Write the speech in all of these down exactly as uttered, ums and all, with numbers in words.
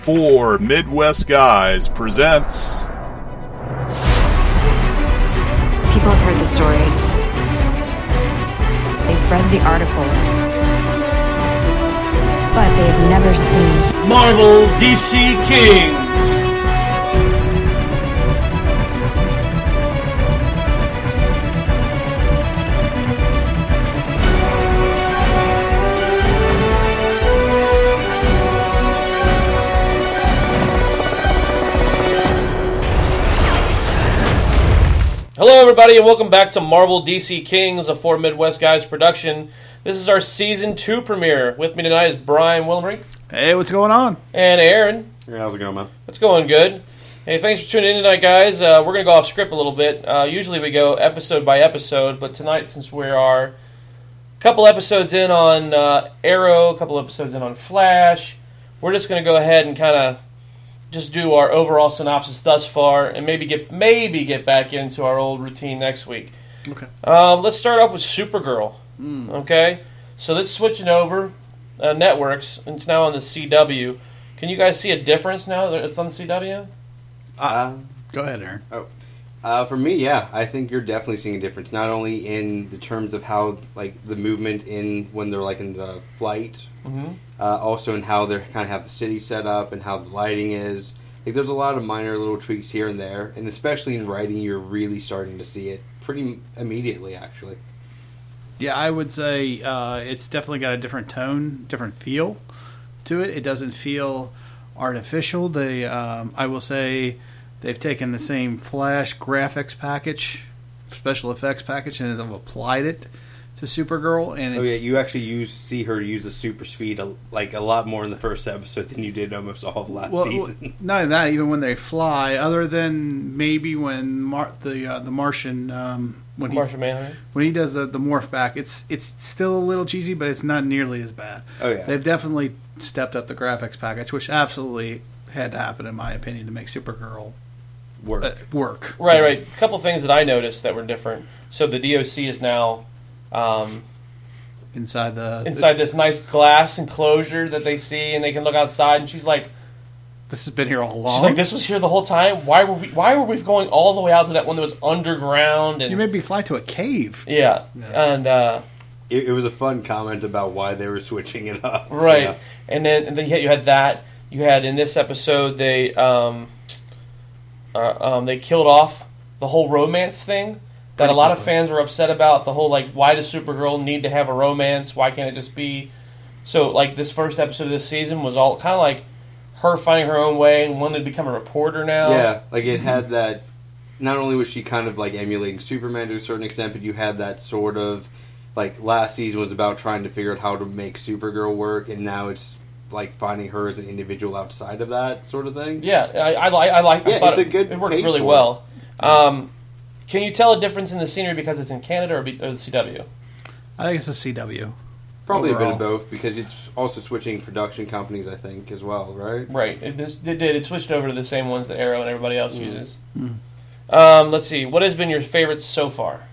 Four Midwest Guys presents... People have heard the stories. They've read the articles. But they've never seen... Marvel D C King! Hello everybody and welcome back to Marvel D C Kings, a Four Midwest Guys production. This is our Season two premiere. With me tonight is Brian Wilmering. Hey, what's going on? And Aaron. Hey, how's it going, man? It's going good. Hey, thanks for tuning in tonight, guys. Uh, we're going to go off script a little bit. Uh, usually we go episode by episode, but tonight, since we are a couple episodes in on uh, Arrow, a couple episodes in on Flash, we're just going to go ahead and kind of just do our overall synopsis thus far, and maybe get maybe get back into our old routine next week. Okay. Um, let's start off with Supergirl. Mm. Okay, so let's switch it over uh, networks, and it's now on the C W. Can you guys see a difference now that it's on the C W? Uh, Go ahead, Aaron. oh, uh, for me, yeah, I think you're definitely seeing a difference. Not only in the terms of how, like, the movement in when they're like in the flight. Mm-hmm. Uh, also in how they kind of have the city set up and how the lighting is. Like, there's a lot of minor little tweaks here and there, and especially in writing, you're really starting to see it pretty immediately, actually. Yeah, I would say uh, it's definitely got a different tone, different feel to it. It doesn't feel artificial. They, um, I will say, they've taken the same Flash graphics package, special effects package, and have applied it to Supergirl. And Oh it's, yeah, you actually use see her use the super speed a, like a lot more in the first episode than you did almost all of last well, season. Not only that, even when they fly, other than maybe when Mar- the uh, the Martian um, when he Martian Manhunter. when he does the, the morph back, it's it's still a little cheesy, but it's not nearly as bad. Oh yeah, They've definitely stepped up the graphics package, which absolutely had to happen, in my opinion, to make Supergirl work. uh, work. Right, right. A couple things that I noticed that were different. So the D O C is now um, Inside the inside this nice glass enclosure that they see, and they can look outside. And she's like, This has been here all along. she's like, this was here the whole time. Why were we? Why were we going all the way out to that one that was underground? And You made me fly to a cave. yeah, Yeah. and uh, It, it was a fun comment about why they were switching it up. right, Yeah. and then and then you had, you had that. You had in this episode they um, uh, um, they killed off the whole romance thing that Pretty a lot of quickly. fans were upset about. The whole like, why does Supergirl need to have a romance? Why can't it just be? So like this first episode of this season was all kind of like her finding her own way and wanting to become a reporter now. Yeah, like it had that. Not only was she kind of like emulating Superman to a certain extent, but you had that sort of like last season was about trying to figure out how to make Supergirl work, and now it's like finding her as an individual outside of that sort of thing. Yeah, I, I like. I like. I Yeah, thought it's a it, good It worked pace really for well. Um, can you tell a difference in the scenery because it's in Canada or, be, or the C W? I think it's a C W. Probably a bit Overall. of both because it's also switching production companies, I think, as well, right? Right. It, this, it did. It switched over to the same ones that Arrow and everybody else Mm. uses. Mm. Um, let's see. What has been your favorite so far?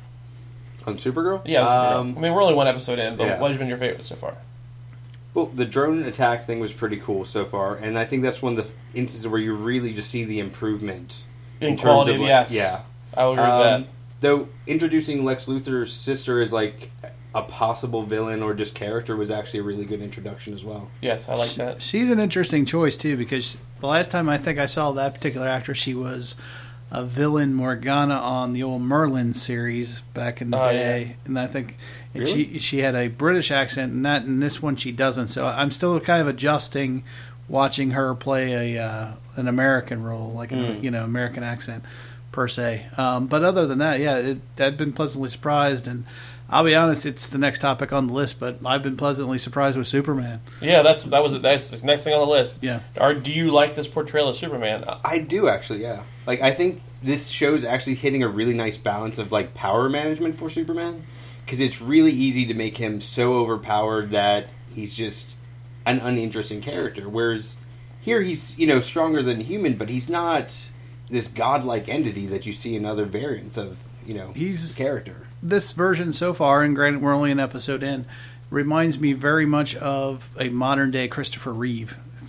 On Supergirl, Yeah, Supergirl. Um, I mean, we're only one episode in, but yeah. what has been your favorite so far? Well, the drone attack thing was pretty cool so far, and I think that's one of the instances where you really just see the improvement In, terms quality, of, like- yes. Yeah. I will agree with Um, that. Though introducing Lex Luthor's sister as like a possible villain or just character was actually a really good introduction as well. Yes, I like that. She's an interesting choice too, because the last time I think I saw that particular actress, she was a villain Morgana on the old Merlin series back in the Oh, day, and I think and Really? she she had a British accent, and that in this one she doesn't. So I'm still kind of adjusting, watching her play a uh, an American role, like an Mm. you know American accent per se. Um, but other than that, yeah, it, I've been pleasantly surprised, and I'll be honest, it's the next topic on the list, but I've been pleasantly surprised with Superman. Yeah, that's that was that's the next thing on the list. Yeah. Or do you like this portrayal of Superman? Uh, I do actually, yeah. Like I think this show's actually hitting a really nice balance of like power management for Superman, because it's really easy to make him so overpowered that he's just an uninteresting character. Whereas here he's you know stronger than human, but he's not this godlike entity that you see in other variants of you know He's- the character. This version so far, and granted we're only an episode in, reminds me very much of a modern day Christopher Reeve.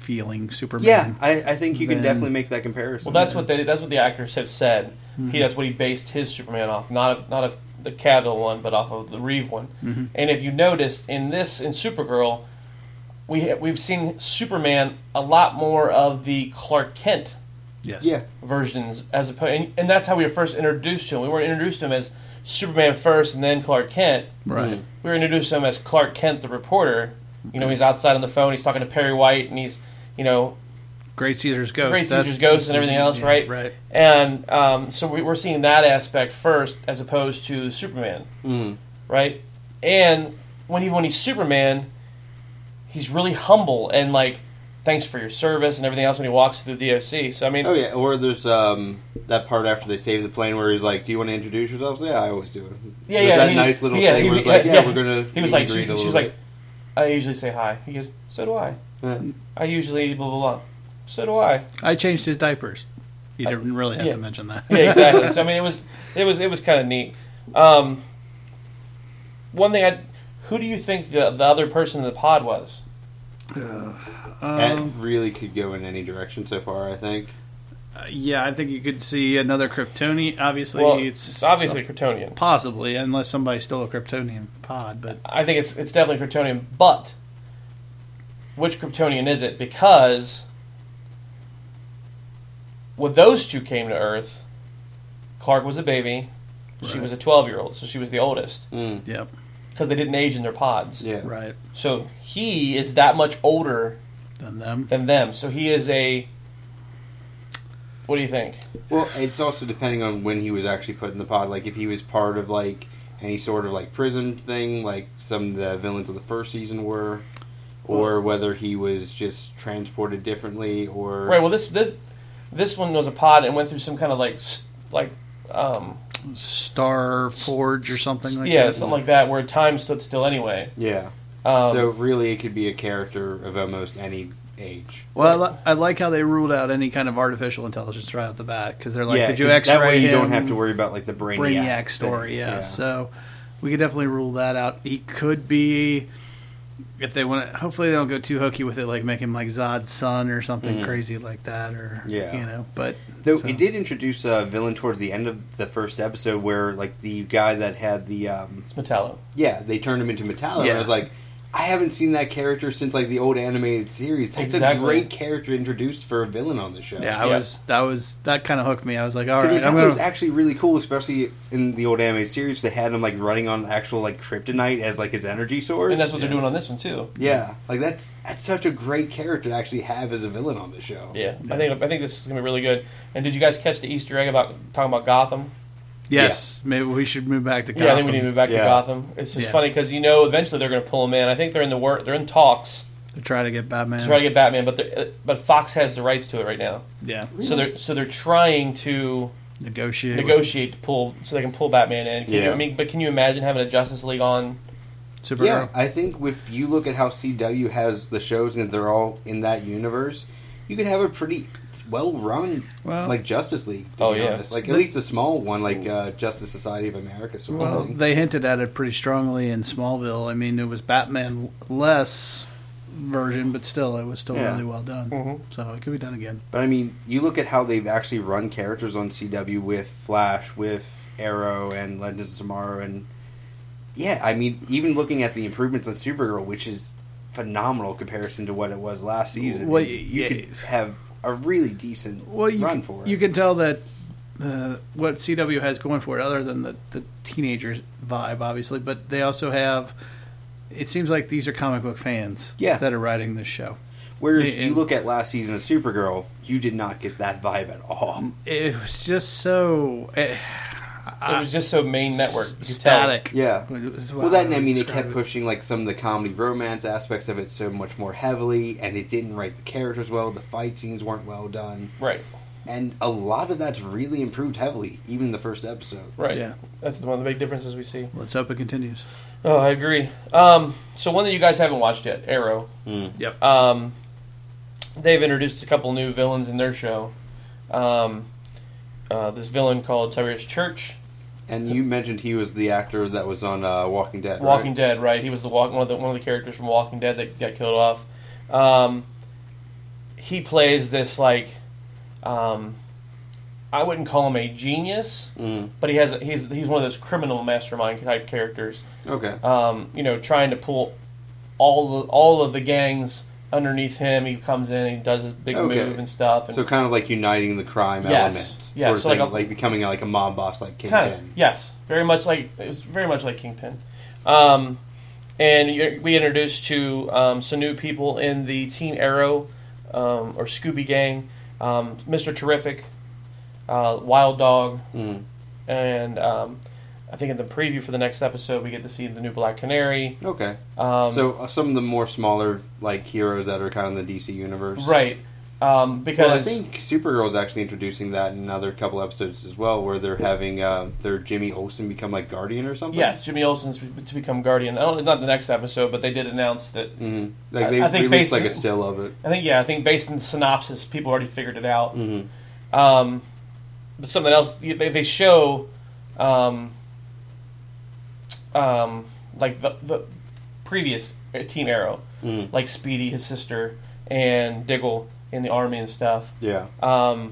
feeling Superman. Yeah, I, I think you can Then- definitely make that comparison. Well, that's what they, that's what the actor said. Said Mm-hmm. he that's what he based his Superman off, not of, not of the Cavill one, but off of the Reeve one. Mm-hmm. And if you noticed in this in Supergirl, we ha- we've seen Superman a lot more of the Clark Kent Yes. Yeah. versions as opposed, and, and that's how we were first introduced to him. We weren't introduced to him as Superman first and then Clark Kent. Right. We were introduced to him as Clark Kent, the reporter. You know, he's outside on the phone. He's talking to Perry White, and he's, you know, Great Caesar's Ghost. Great That's- Caesar's Ghost and everything else, yeah, right? Right. And um, so we, we're seeing that aspect first, as opposed to Superman, Mm. right? And when he when he's Superman, he's really humble and like, thanks for your service and everything else when he walks through the D O C. So I mean, Oh yeah, or there's um, that part after they save the plane where he's like, "Do you want to introduce yourselves?" Yeah, I always do it. yeah, There's yeah, that he- nice little yeah, thing he- where it's like, yeah, "Yeah, yeah. we're gonna." He was meet like, and she, greet a she little was like, I usually say hi. He goes, so do I. bit. I usually blah blah blah. So do I. I changed his diapers. You didn't really have yeah. to mention that. Yeah, exactly. So I mean, it was it was it was kind of neat. Um, one thing I, who do you think the the other person in the pod was? That Um, really could go in any direction so far. I think. uh, yeah, I think you could see another Kryptonian. Obviously, Well, it's, it's obviously Kryptonian. possibly, unless somebody stole a Kryptonian pod. But I think it's it's definitely Kryptonian, but which Kryptonian is it? Because when those two came to Earth, Clark was a baby, she Right. was a twelve-year-old, so she was the oldest Mm. yep, because they didn't age in their pods. Yeah. right. So he is that much older Than them. than them. So he is a. What do you think? Well, it's also depending on when he was actually put in the pod. Like if he was part of like any sort of like prison thing, like some of the villains of the first season were, or whether he was just transported differently, or Right. Well, this this this one was a pod and went through some kind of like s- like um Star Forge or something like yeah that. something like that where time stood still anyway. yeah. Um, so really, it could be a character of almost any age. Well, I, li- I like how they ruled out any kind of artificial intelligence right out the bat because they're like, yeah, did you 'cause X-ray that way you him? don't have to worry about like the Brainiac, Brainiac story, thing. yeah. So we could definitely rule that out. He could be, if they want to, hopefully they don't go too hokey with it, like make him like Zod's son or something Mhm. crazy like that, or Yeah. you know. But Though so- it did introduce a villain towards the end of the first episode, where like the guy that had the um, it's Metallo. yeah, they turned him into Metallo. And Yeah. I was like, I haven't seen that character since like the old animated series. That's Exactly. a great character introduced for a villain on the show. Yeah, I Yeah. was that was that kind of hooked me. I was like, all Because right, I'm Metallo was gonna. actually really cool, especially in the old animated series. They had him like running on actual like kryptonite as like his energy source. And that's what Yeah. they're doing on this one too. Yeah, like that's that's such a great character to actually have as a villain on the show. Yeah, I think I think this is gonna be really good. And did you guys catch the Easter egg about talking about Gotham? Yes, maybe we should move back to Gotham. Yeah, I think we need to move back Yeah. to Gotham. It's just Yeah. funny because you know eventually they're going to pull him in. I think they're in the work. They're in talks to try to get Batman. to try to get Batman, but they're- uh, but Fox has the rights to it right now. yeah, So they're so they're trying to negotiate. with negotiate to pull so they can pull Batman in. Can you, Yeah. I mean, but can you imagine having a Justice League on? Supergirl. Yeah, I think if you look at how C W has the shows and they're all in that universe, you could have a pretty well run Well- like Justice League. To Oh, be yeah. honest. Like at least a small one, like uh, Justice Society of America sort Well, of thing. they hinted at it pretty strongly in Smallville. I mean, it was Batman less version, but still, it was still Yeah. really well done. Mhm. So it could be done again. But I mean, you look at how they've actually run characters on C W with Flash, with Arrow, and Legends of Tomorrow, and yeah, I mean, even looking at the improvements on Supergirl, which is phenomenal comparison to what it was last season. Well, you you yeah. could have a really decent Well, you run can, for it. you can tell that uh, what C W has going for it, other than the the teenager vibe, obviously, but they also have. It seems like these are comic book fans Yeah. that are writing this show. Whereas and- you look at last season of Supergirl, you did not get that vibe at all. It was just so. eh, It was just so main network. You could tell. static. Yeah. is Well, how that I and I would mean, it describe kept pushing like some of the comedy romance aspects of it so much more heavily, and it didn't write the characters well. The fight scenes weren't well done, Right, and a lot of that's really improved heavily, even in the first episode. right. Yeah. That's one of the big differences we see. Let's hope it continues. Oh, I agree. Um, so one that you guys haven't watched yet, Arrow. Yep. Um, they've introduced a couple new villains in their show. Um, uh, this villain called Tyrus Church, And you mentioned he was the actor that was on uh, Walking Dead. Walking right? Dead, right? He was the walk, one of the one of the characters from Walking Dead that got killed off. Um, he plays this like, um, I wouldn't call him a genius, Mm. but he has he's he's one of those criminal mastermind type characters. Okay. Um, you know, trying to pull all the, all of the gangs underneath him. He comes in and he does his big Okay. move and stuff. And So kind of like uniting the crime Yes. element. Yeah, Sort of so like thing, a- like becoming like a mob boss like Kingpin. kind of, yes, very much like it was very much like Kingpin. Um, and you're, we introduced to um, some new people in the Team Arrow um, or Scooby Gang, um, Mister Terrific, uh, Wild Dog, Mm. and um, I think in the preview for the next episode we get to see the new Black Canary. Okay. Um, So uh, some of the more smaller like heroes that are kind of in the D C universe. right, um, because Well, I think Supergirl's actually introducing that in another couple episodes as well, where they're having uh, their Jimmy Olsen become like Guardian or something. yes, Jimmy Olsen's to become Guardian. I don't, not the next episode, but they did announce that. hmm Like I- they I think released based- like a still of it. I think yeah, I think based on the synopsis, people already figured it out. hmm Um, but something else, they, they show, um, um, like the, the previous Team Arrow, hmm like Speedy, his sister, and Diggle in the army and stuff. Yeah. Um,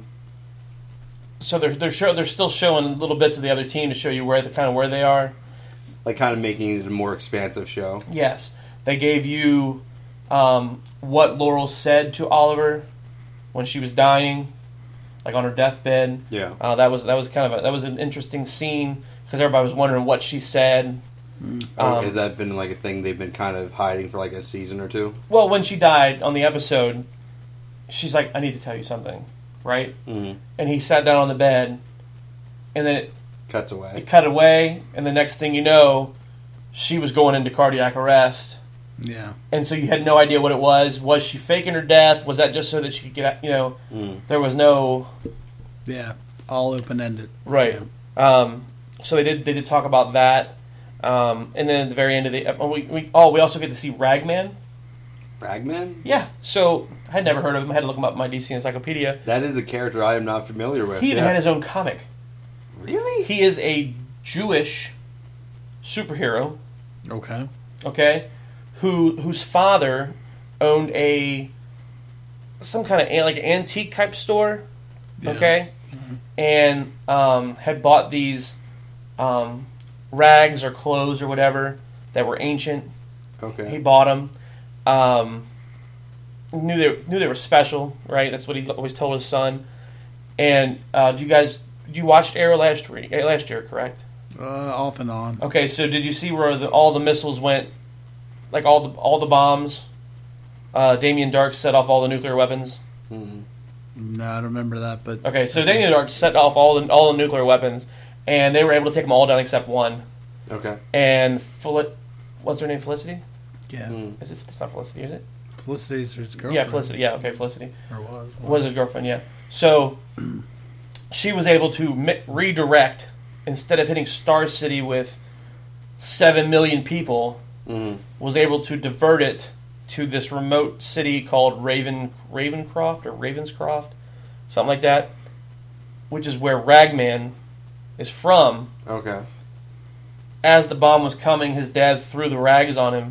so they're they're show, they're still showing little bits of the other team to show you where the kind of where they are. Like kind of making it a more expansive show. Yes, they gave you um, what Laurel said to Oliver when she was dying, like on her deathbed. Yeah. Uh, that was that was kind of a, that was an interesting scene because everybody was wondering what she said. Oh, Um, has that been like a thing they've been kind of hiding for like a season or two? Well, when she died on the episode, she's like, "I need to tell you something," right? hmm And he sat down on the bed, and then it, Cuts away. it cut away, and the next thing you know, she was going into cardiac arrest. Yeah. And so you had no idea what it was. Was she faking her death? Was that just so that she could get out? You know, Mm. there was no Yeah. All open ended. right. Um, so they did. They did talk about that. Um, and then at the very end of the oh, we, we oh we also get to see Ragman. Ragman? Yeah. So I had never heard of him. I had to look him up in my D C Encyclopedia. That is a character I am not familiar with. He even yeah. had his own comic. Really? He is a Jewish superhero. Okay. Okay, who whose father owned a some kind of like an antique type store. Yeah. Okay, and um, had bought these um, rags or clothes or whatever that were ancient. Okay. He bought them. Um, knew they knew they were special, right? That's what he always told his son. And uh, do you guys you watched Arrow last week, eh, last year, correct? Uh, off and on. Okay, so did you see where the, all the missiles went, like all the all the bombs? Uh, Damien Dark set off all the nuclear weapons. Mhm. No, I don't remember that, but Okay, so Damien Dark set off all the all the nuclear weapons, and they were able to take them all down except one. Okay. And Fel- what's her name? Felicity? yeah. Mm. Is it? It's not Felicity, is it? Felicity's his girlfriend. Yeah, Felicity. Yeah, okay, Felicity Or was. was his girlfriend. Yeah, so she was able to mi- redirect instead of hitting Star City with seven million people. Mhm. Was able to divert it to this remote city called Raven Ravencroft or Ravenscroft, something like that, which is where Ragman is from. Okay. As the bomb was coming, his dad threw the rags on him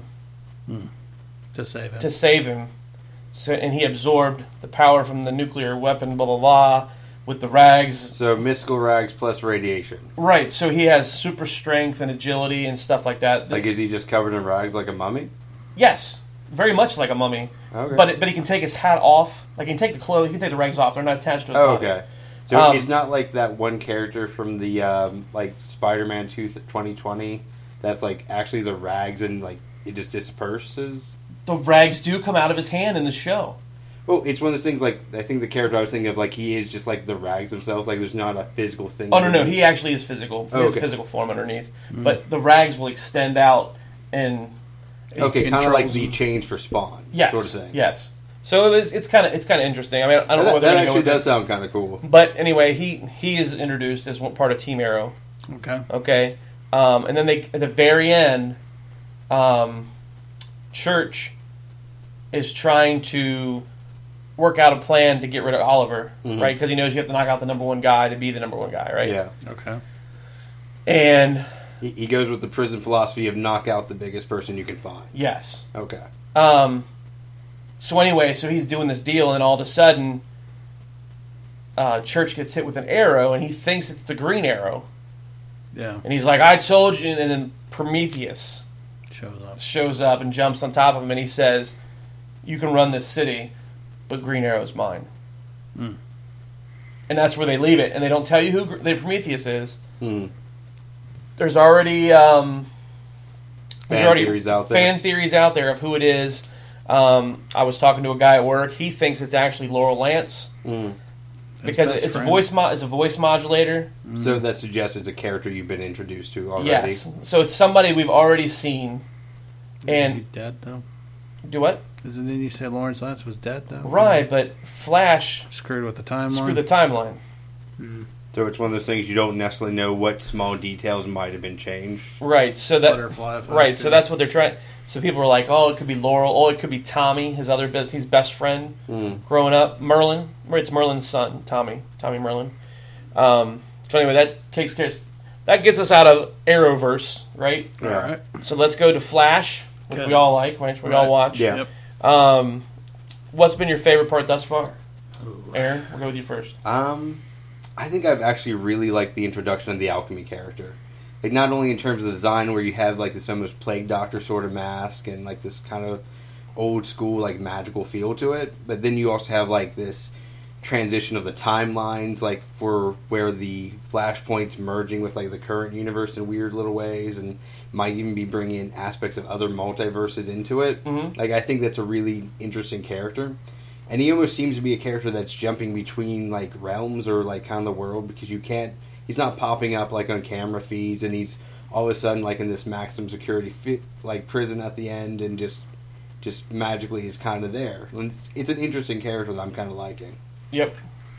To save him. to save him, so and he absorbed the power from the nuclear weapon. Blah blah blah. With the rags, So mystical rags plus radiation. right? So he has super strength and agility and stuff like that. This- Like, is he just covered in rags like a mummy? yes, very much like a mummy. Okay. But it, but he can take his hat off. Like he can take the clothes, he can take the rags off. They're not attached to his Oh, body. okay. So Um, it's not like that one character from the um, like Spider-Man two twenty twenty that's like actually the rags and like it just disperses. The rags do come out of his hand in the show. Well, it's one of those things like I think the character I was thinking of like he is just like the rags themselves. Like there's not a physical thing. Oh no, no, underneath. he actually is physical. He Oh, has okay. physical form underneath, but the rags will extend out and Okay, It kind of like controls the them. change for Spawn, yes, sort of thing. yes. So it was. It's kind of. It's kind of interesting. I mean, I don't know That, where that they're going to go actually with does it. sound kind of cool. But anyway, he he is introduced as one part of Team Arrow. Okay. Okay, um, and then they at the very end, um, Church is trying to work out a plan to get rid of Oliver, Mhm. right? Because he knows you have to knock out the number one guy to be the number one guy, right? Yeah, Okay. And he, he goes with the prison philosophy of knock out the biggest person you can find. yes, Okay. um, so anyway, so he's doing this deal, and all of a sudden, uh, Church gets hit with an arrow, and he thinks it's the Green Arrow. Yeah. And he's like, I told you, and then Prometheus Shows up. shows up and jumps on top of him, and he says, you can run this city, but Green Arrow's mine. Mm. And that's where they leave it, and they don't tell you who Gr- the Prometheus is. Mm. There's already um, there's Fan already theories out there. fan theories out there of who it is. Um, I was talking to a guy at work. He thinks it's actually Laurel Lance Mm. because best it's a friend. voice mo- it's a voice modulator. So that suggests it's a character you've been introduced to already. Yes, so it's somebody we've already seen. Isn't And he dead though? do what? Isn't then you say Lawrence Lance was dead though? Right, but Flash Screwed with the timeline. screw the timeline. So it's one of those things you don't necessarily know what small details might have been changed. Right, so that Butterfly effect, right, so yeah. that's what they're trying. So people were like, "Oh, it could be Laurel. Oh, it could be Tommy, his other best, his best friend Mm. growing up, Merlin. Right, it's Merlin's son, Tommy, Tommy Merlin." Um, so anyway, that takes care. That gets us out of Arrowverse, right? All right. So let's go to Flash, which Good. we all like, which we all Right. watch. Yeah. Yep. Um, what's been your favorite part thus far, Aaron? We'll go with you first. Um, I think I've actually really liked the introduction of the alchemy character. Like, not only in terms of the design, where you have like this almost plague doctor sort of mask and like this kind of old school like magical feel to it, but then you also have like this transition of the timelines, like for where the flashpoints merging with like the current universe in weird little ways, and might even be bringing in aspects of other multiverses into it. Mhm. Like, I think that's a really interesting character. And he almost seems to be a character that's jumping between like realms or like kind of the world, because you can't. He's not popping up like on camera feeds, and he's all of a sudden like in this maximum security fi- like prison at the end, and just just magically is kind of there. And it's, it's an interesting character that I'm kind of liking. Yep.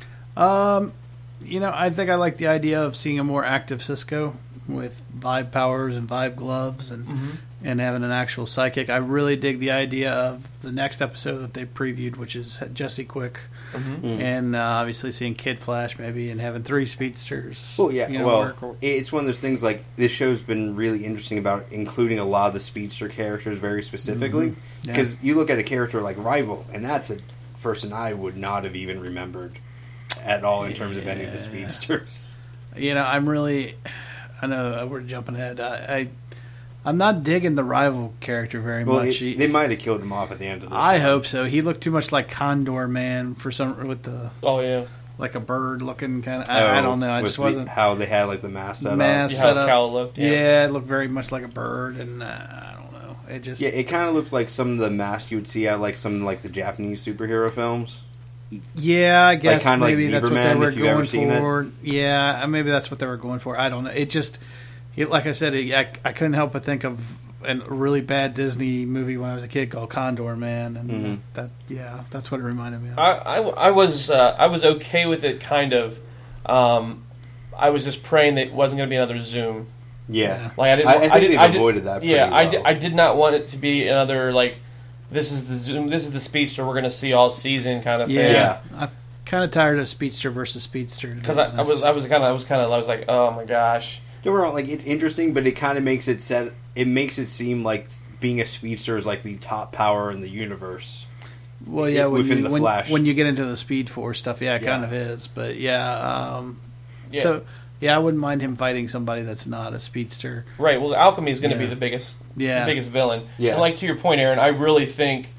Um, you know, I think I like the idea of seeing a more active Cisco with vibe powers and vibe gloves and Mhm. and having an actual psychic. I really dig the idea of the next episode that they previewed, which is Jesse Quick, Mhm. Mm. and uh, obviously seeing Kid Flash maybe and having three speedsters. Well, yeah. you know, well, work or- it's one of those things. Like, this show's been really interesting about including a lot of the speedster characters very specifically. Mhm. Yeah. Because you look at a character like Rival, and that's a person I would not have even remembered at all in terms of any of the Yeah. speedsters. you know, I'm really. I know we're jumping ahead. I, I I'm not digging the Rival character very Well, much. it- He- they might have killed him off at the end of this. I one. hope so. He looked too much like Condor Man for some with the Oh yeah. like a bird looking kind of. I, I don't know. I Oh, with just the- wasn't. how they had like the mask set Mask. up. Yeah, how's Set up. Cal looked? Yeah. it looked very much like a bird, and uh, I don't know. It just Yeah, it kind of looks like some of the masks you would see out like some like the Japanese superhero films. yeah. I guess kinda like maybe that's what they Zebraman, were if you've ever going seen it. for. Yeah, uh, maybe that's what they were going for. I don't know. It just, it, like I said, it, I I couldn't help but think of a really bad Disney movie when I was a kid called Condor Man, and Mhm. that yeah, that's what it reminded me of. I, I, I was uh, I was okay with it, kind of. Um, I was just praying that it wasn't going to be another Zoom. Yeah, Like I didn't. I, I think I did, they've I did, avoided that. Pretty Yeah, I, well. did, I did not want it to be another like this is the Zoom. This is the speedster we're going to see all season kind of yeah, thing. Yeah. I'm kind of tired of speedster versus speedster Because I, I was I was kind of I was kind of I was like, oh my gosh. Don't get me wrong, like, it's interesting, but it kind of makes it set. It makes it seem like being a speedster is like the top power in the universe. Well, yeah, when within you, the when, Flash. when you get into the Speed Force stuff, yeah, it Yeah. kind of is. But yeah, um, Yeah. so yeah, I wouldn't mind him fighting somebody that's not a speedster. Right. Well, alchemy is going to be Yeah. the biggest, Yeah. the biggest villain. Yeah. And like to your point, Aaron, I really think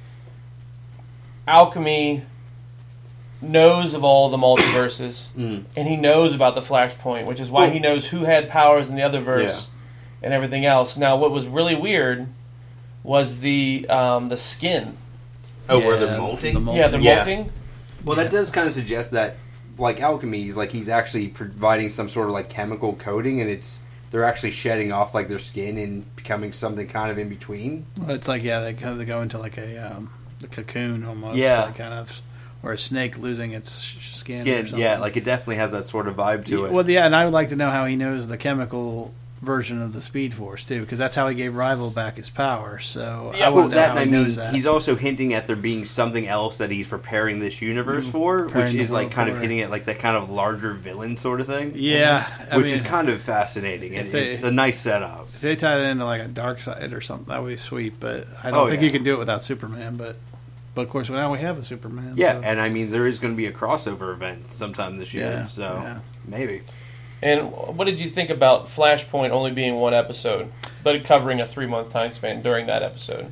alchemy knows of all the multiverses, Mm. and he knows about the Flashpoint, which is why Well- he knows who had powers in the other verse and everything else. Now, what was really weird was the um, the skin. Oh, where Yeah, they're molting. the mol- Yeah, they're Yeah. molting. Well, that does kind of suggest that, like alchemy, is like he's actually providing some sort of like chemical coating, and it's they're actually shedding off like their skin and becoming something kind of in between. Well, it's like yeah, they go, they go into like a um, the cocoon almost. Yeah. like kind of, or a snake losing its sh- skin. or Skin, something. yeah, like it definitely has that sort of vibe to it. Well, yeah, and I would like to know how he knows the chemical version of the Speed Force too, because that's how he gave Rival back his power. So Yeah, I Well, want to know that how I he mean, knows that. he's also hinting at there being something else that he's preparing this universe Mm, for, which preparing the is like world kind of for. hinting at like that kind of larger villain sort of thing. yeah, I which mean, is kind of fascinating. if And they- it's a nice setup. if they tie it into like a dark side or something, that would be sweet. But I don't Oh, think yeah. you can do it without Superman. But But of course, now we have a Superman. Yeah, so. and I mean, there is going to be a crossover event sometime this year, Yeah, so yeah. maybe. And what did you think about Flashpoint only being one episode, but covering a three-month time span during that episode?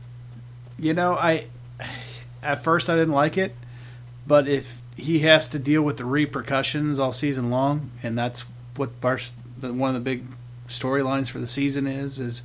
You know, I at first I didn't like it, but if he has to deal with the repercussions all season long, and that's what Bar's, one of the big storylines for the season is, is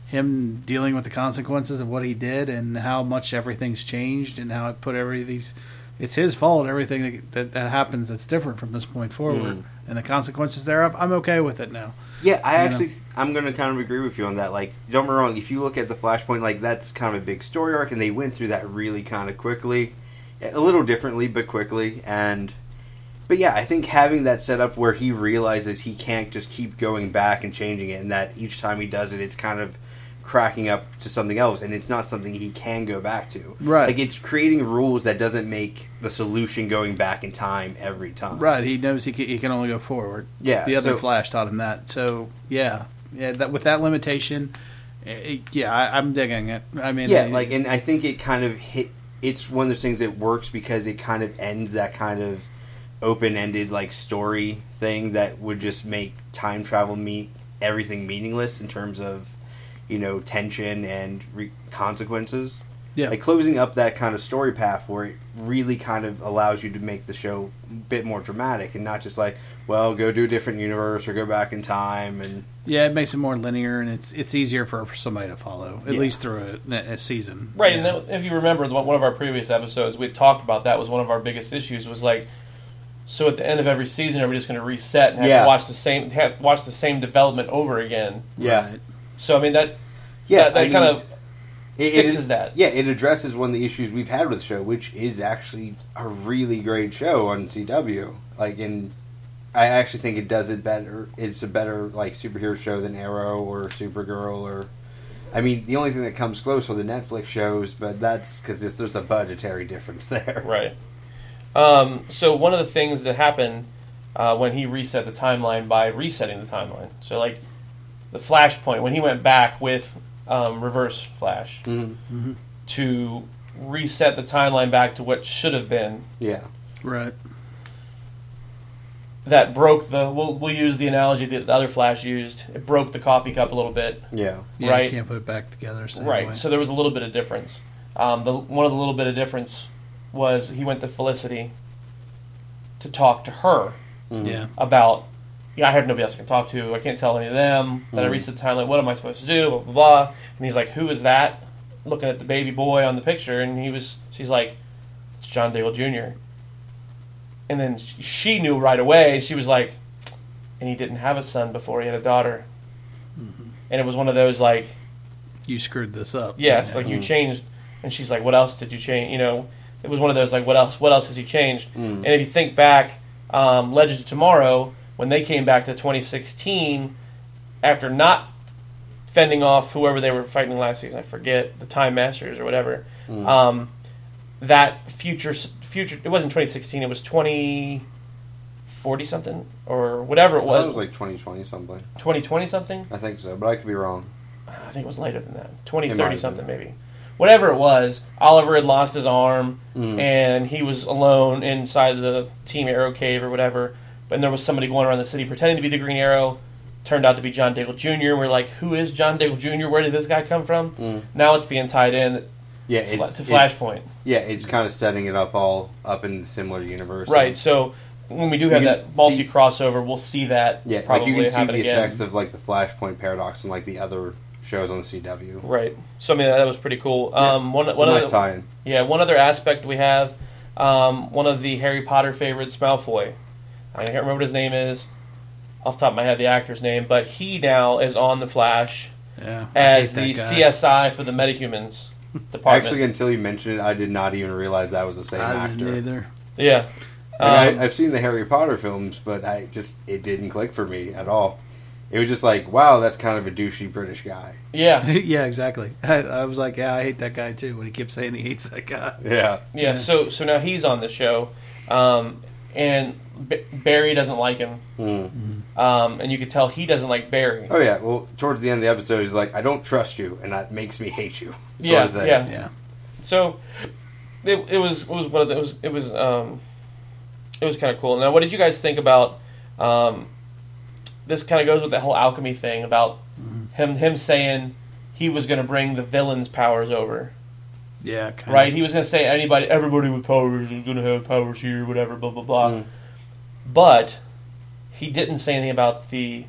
him dealing with the consequences of what he did and how much everything's changed and how it put every these. It's his fault. Everything that, that, that happens that's different from this point forward, Mm. and the consequences thereof. I'm okay with it now. Yeah, I You actually, know. I'm going to kind of agree with you on that. Like, don't get me wrong, if you look at the Flashpoint, like, that's kind of a big story arc, and they went through that really kind of quickly. A little differently, but quickly. And, but yeah, I think having that set up where he realizes he can't just keep going back and changing it, and that each time he does it, it's kind of cracking up to something else, and it's not something he can go back to. Right. Like, it's creating rules that doesn't make the solution going back in time every time. Right, he knows he can, he can only go forward. Yeah, the other so- Flash taught him that. So yeah, yeah. That with that limitation, it, yeah, I, I'm digging it. I mean, Yeah, it- like, and I think it kind of hit. It's one of those things that works because it kind of ends that kind of open-ended like story thing that would just make time travel meet everything meaningless in terms of, you know, tension and re- consequences. yeah, Like closing up that kind of story path where it really kind of allows you to make the show a bit more dramatic and not just like, well, go do a different universe or go back in time and. yeah. It makes it more linear, and it's it's easier for somebody to follow at Yeah. least through a, a season. Right, Yeah. and then, if you remember, the- one of our previous episodes, we had talked about that was one of our biggest issues, was like, so at the end of every season, are we just going to reset and have Yeah. to watch the same have, watch the same development over again? Yeah. Right. So, I mean, that, Yeah, that, that I kind mean- of It, fixes it, that. Yeah, it addresses one of the issues we've had with the show, which is actually a really great show on C W. Like, and I actually think it does it better. It's a better like superhero show than Arrow or Supergirl or. I mean, the only thing that comes close are the Netflix shows, but that's because there's a budgetary difference there. Right. Um, so one of the things that happened uh, when he reset the timeline by resetting the timeline. So like the Flashpoint, when he went back with um, Reverse Flash Mm-hmm. to reset the timeline back to what should have been, Yeah. Right. that broke the, we'll, we'll use the analogy that the other Flash used, it broke the coffee cup a little bit. Yeah. Yeah, Right. You can't put it back together. Same Right, way. so there was a little bit of difference. Um, the one of the little bit of difference was he went to Felicity to talk to her Mhm. yeah. about, yeah, I have nobody else I can talk to. I can't tell any of them that I Mhm. reset the timeline. What am I supposed to do? Blah blah blah. And he's like, "Who is that?" Looking at the baby boy on the picture, and he was. She's like, "It's John Dale Junior" And then sh- she knew right away. She was like, "And he didn't have a son before he had a daughter." Mm-hmm. And it was one of those like, You screwed this up. yes, Yeah. like you Mhm. changed. And she's like, "What else did you change?" You know, it was one of those like, "What else? What else has he changed?" Mm. And if you think back, um, Legends of Tomorrow, when they came back to twenty sixteen, after not fending off whoever they were fighting last season, I forget, the Time Masters or whatever, Mm. um, that future future it wasn't twenty sixteen, it was twenty forty something or whatever it That was, was like twenty twenty something. twenty twenty something. I think so, but I could be wrong. I think it was later than that. twenty It might thirty have something been. maybe. Whatever it was, Oliver had lost his arm Mm. and he was alone inside the Team Arrow cave or whatever. And there was somebody going around the city pretending to be the Green Arrow. Turned out to be John Dale Junior We're like, who is John Dale Junior? Where did this guy come from? Mm. Now it's being tied in Yeah, fla- it's to it's- Flashpoint. Yeah, it's kind of setting it up all up in a similar universe. Right, so when we do have You that can multi see- crossover, we'll see that Yeah, like probably you can see happen the again. effects of like the Flashpoint paradox and like the other shows on the C W. Right. So I mean that was pretty cool. Yeah, Um, one It's one a of nice the- tie-in. Yeah, one other aspect we have, um, one of the Harry Potter favorites, Malfoy. I can't remember what his name is off the top of my head, the actor's name, but he now is on The Flash Yeah. I as hate the that guy. C S I for the Metahumans department. Actually, until you mentioned it, I did not even realize that was the same I actor. didn't either. yeah. Like, Um, I, I've seen the Harry Potter films, but I just it didn't click for me at all. It was just like, wow, that's kind of a douchey British guy. yeah. yeah, exactly. I, I was like, yeah, I hate that guy too. When he kept saying he hates that guy. Yeah, Yeah, Yeah. so so now he's on the show, um, and B- Barry doesn't like him, Mm. um, and you could tell he doesn't like Barry. Oh yeah. Well, towards the end of the episode, he's like, I don't trust you, and that makes me hate you. Sort Yeah, of thing. yeah. Yeah. So it, it was it was one of the, it was it was um, it was kind of cool. Now, what did you guys think about? Um, this kind of goes with that whole alchemy thing about mm-hmm. him him saying he was going to bring the villain's powers over. Yeah, kinda. Right. He was going to say anybody, everybody with powers is going to have powers here, whatever, blah blah blah. Mm. But he didn't say anything about the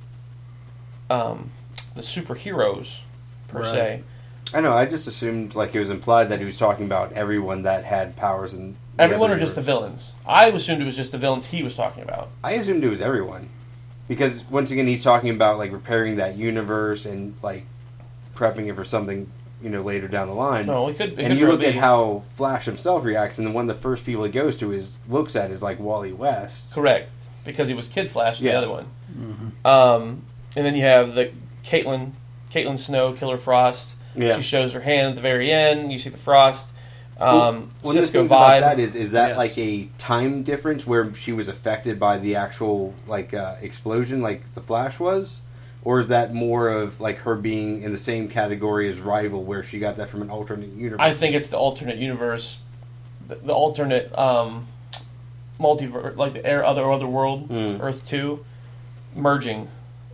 um, the superheroes per right. se. I know. I just assumed like it was implied that he was talking about everyone that had powers and everyone or just the villains. I assumed it was just the villains he was talking about. I assumed it was everyone because once again he's talking about like repairing that universe and like prepping it for something, you know, later down the line. No, it could. It and could you look be. at how Flash himself reacts, and then one of the first people he goes to is looks at is like Wally West. Correct, because he was Kid Flash, yeah. the other one. Mm-hmm. Um, and then you have the Caitlin, Caitlin Snow, Killer Frost. Yeah. She shows her hand at the very end. You see the Frost. Um, well, one of the Cisco things vibe. about that is, is that Yes. like a time difference where she was affected by the actual like uh, explosion, like the Flash was, or is that more of like her being in the same category as Rival, where she got that from an alternate universe? I think it's the alternate universe, the, the alternate um, multiverse, like the air, other other world, Mm. Earth Two, merging.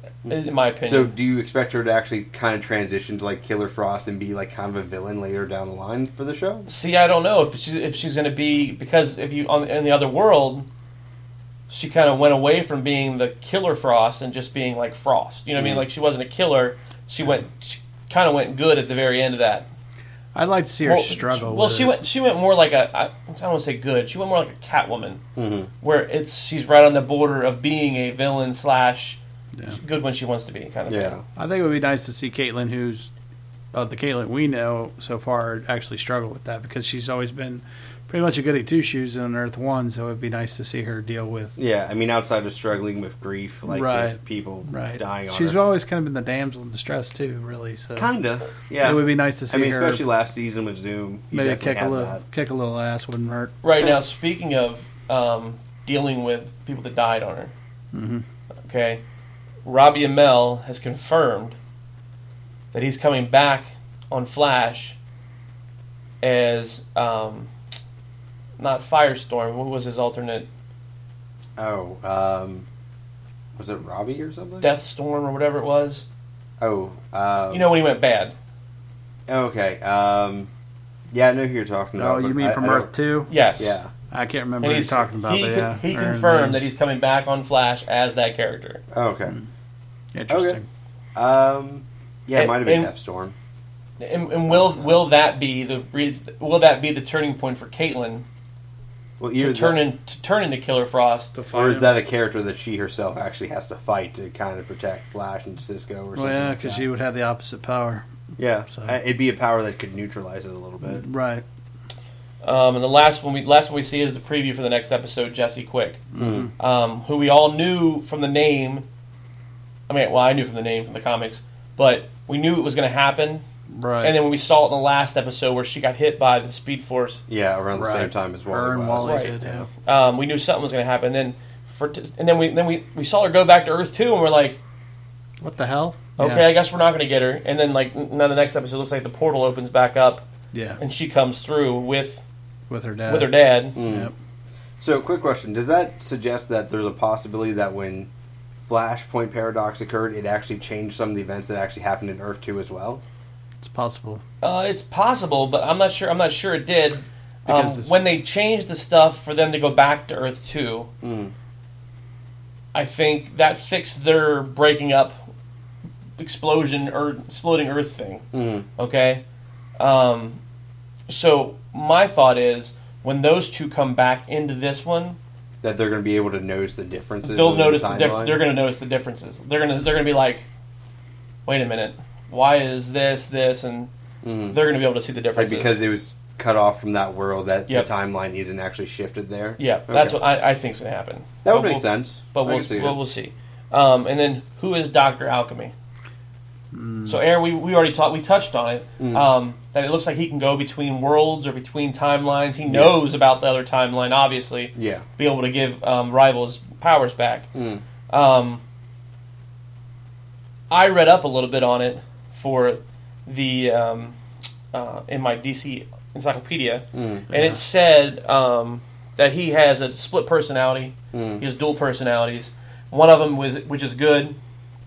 In my opinion. So, do you expect her to actually kind of transition to like Killer Frost and be like kind of a villain later down the line for the show? See, I don't know if she's if she's going to be, because if you on in the other world, she kind of went away from being the Killer Frost and just being like Frost. You know what mm. I mean? Like she wasn't a killer. She went, she kind of went good at the very end of that. I'd like to see her well, struggle. Well, with she it. went. She went more like a. I don't want to say good. She went more like a Catwoman, mm-hmm. where it's she's right on the border of being a villain slash. Yeah. Good when she wants to be, kind of yeah. thing. I think it would be nice to see Caitlin, who's uh, the Caitlin we know so far, actually struggle with that because she's always been pretty much a goody two shoes on Earth One. So it'd be nice to see her deal with. Yeah, I mean, outside of struggling with grief, like right. with people right. dying on she's her. always kind of been the damsel in distress too, really. So Kinda, yeah. It would be nice to see I mean, her. especially last season with Zoom. You maybe definitely kick a had little, that. kick a little ass wouldn't hurt. Right now, speaking of um, dealing with people that died on her, Mm-hmm. okay, Robbie Amell has confirmed that he's coming back on Flash as um, not Firestorm. What was his alternate? Oh, um, was it Robbie or something? Deathstorm or whatever it was. Oh, um, You know when he went bad. okay. Um, yeah, I know who you're talking about. Oh, you but mean I- from I don't- Earth Two? Yes. Yeah. I can't remember And what he's he's talking about. He, but con- yeah, he or confirmed the- that he's coming back on Flash as that character. Oh, okay. Interesting. Um, yeah, it And- might have been and- Deathstorm. And, and will will that be the reason, will that be the turning point for Caitlin Well, either to turn that, in, to turn into Killer Frost? To or fight is him. that a character that she herself actually has to fight to kind of protect Flash and Cisco or something? Well, yeah, like because that? she would have the opposite power. Yeah, So- uh, it'd be a power that could neutralize it a little bit. Right. Um, and the last one we last one we see is the preview for the next episode, Jesse Quick, Mm-hmm. um, who we all knew from the name. I mean, well, I knew from the name from the comics, but we knew it was going to happen. Right. And then when we saw it in the last episode where she got hit by the Speed Force, Yeah, around the Right. same time as Wally Her and West. Wally Right. did, yeah. um, we knew something was going to happen. And then for t- and then we then we, we saw her go back to Earth two, and we're like, What the hell? okay, Yeah. I guess we're not going to get her. And then like now the next episode looks like the portal opens back up, Yeah. and she comes through with With her dad. with her dad. Mm. Yep. So, quick question: does that suggest that there's a possibility that when Flashpoint Paradox occurred, it actually changed some of the events that actually happened in Earth Two as well? It's possible. Uh, it's possible, but I'm not sure. I'm not sure it did. Because Um, this- when they changed the stuff for them to go back to Earth two, Mm. I think that fixed their breaking up, explosion or exploding Earth thing. Mm. Okay, um, so my thought is when those two come back into this one, That they're going to be able to notice the differences. they'll in notice the the diff- timeline? They're going to notice the differences. They're going to they're going to be like, wait a minute, why is this this and Mhm. they're going to be able to see the Like differences because it was cut off from that world, that Yep. the timeline isn't actually shifted there. Yeah, Okay. that's what I, I think is going to happen. That would But make we'll- sense. But I we'll can see we'll, it. we'll see. Um, and then who is Doctor Alchemy? Mm. So Aaron, we, we already talked. We touched on it. Mm. Um, that it looks like he can go between worlds or between timelines. He knows about the other timeline, obviously. Yeah. Be able to give um, rivals powers back. Mm. Um, I read up a little bit on it for the um, uh, in my D C encyclopedia, Mm. and it said um, that he has a split personality. Mm. He has dual personalities. One of them was which is good,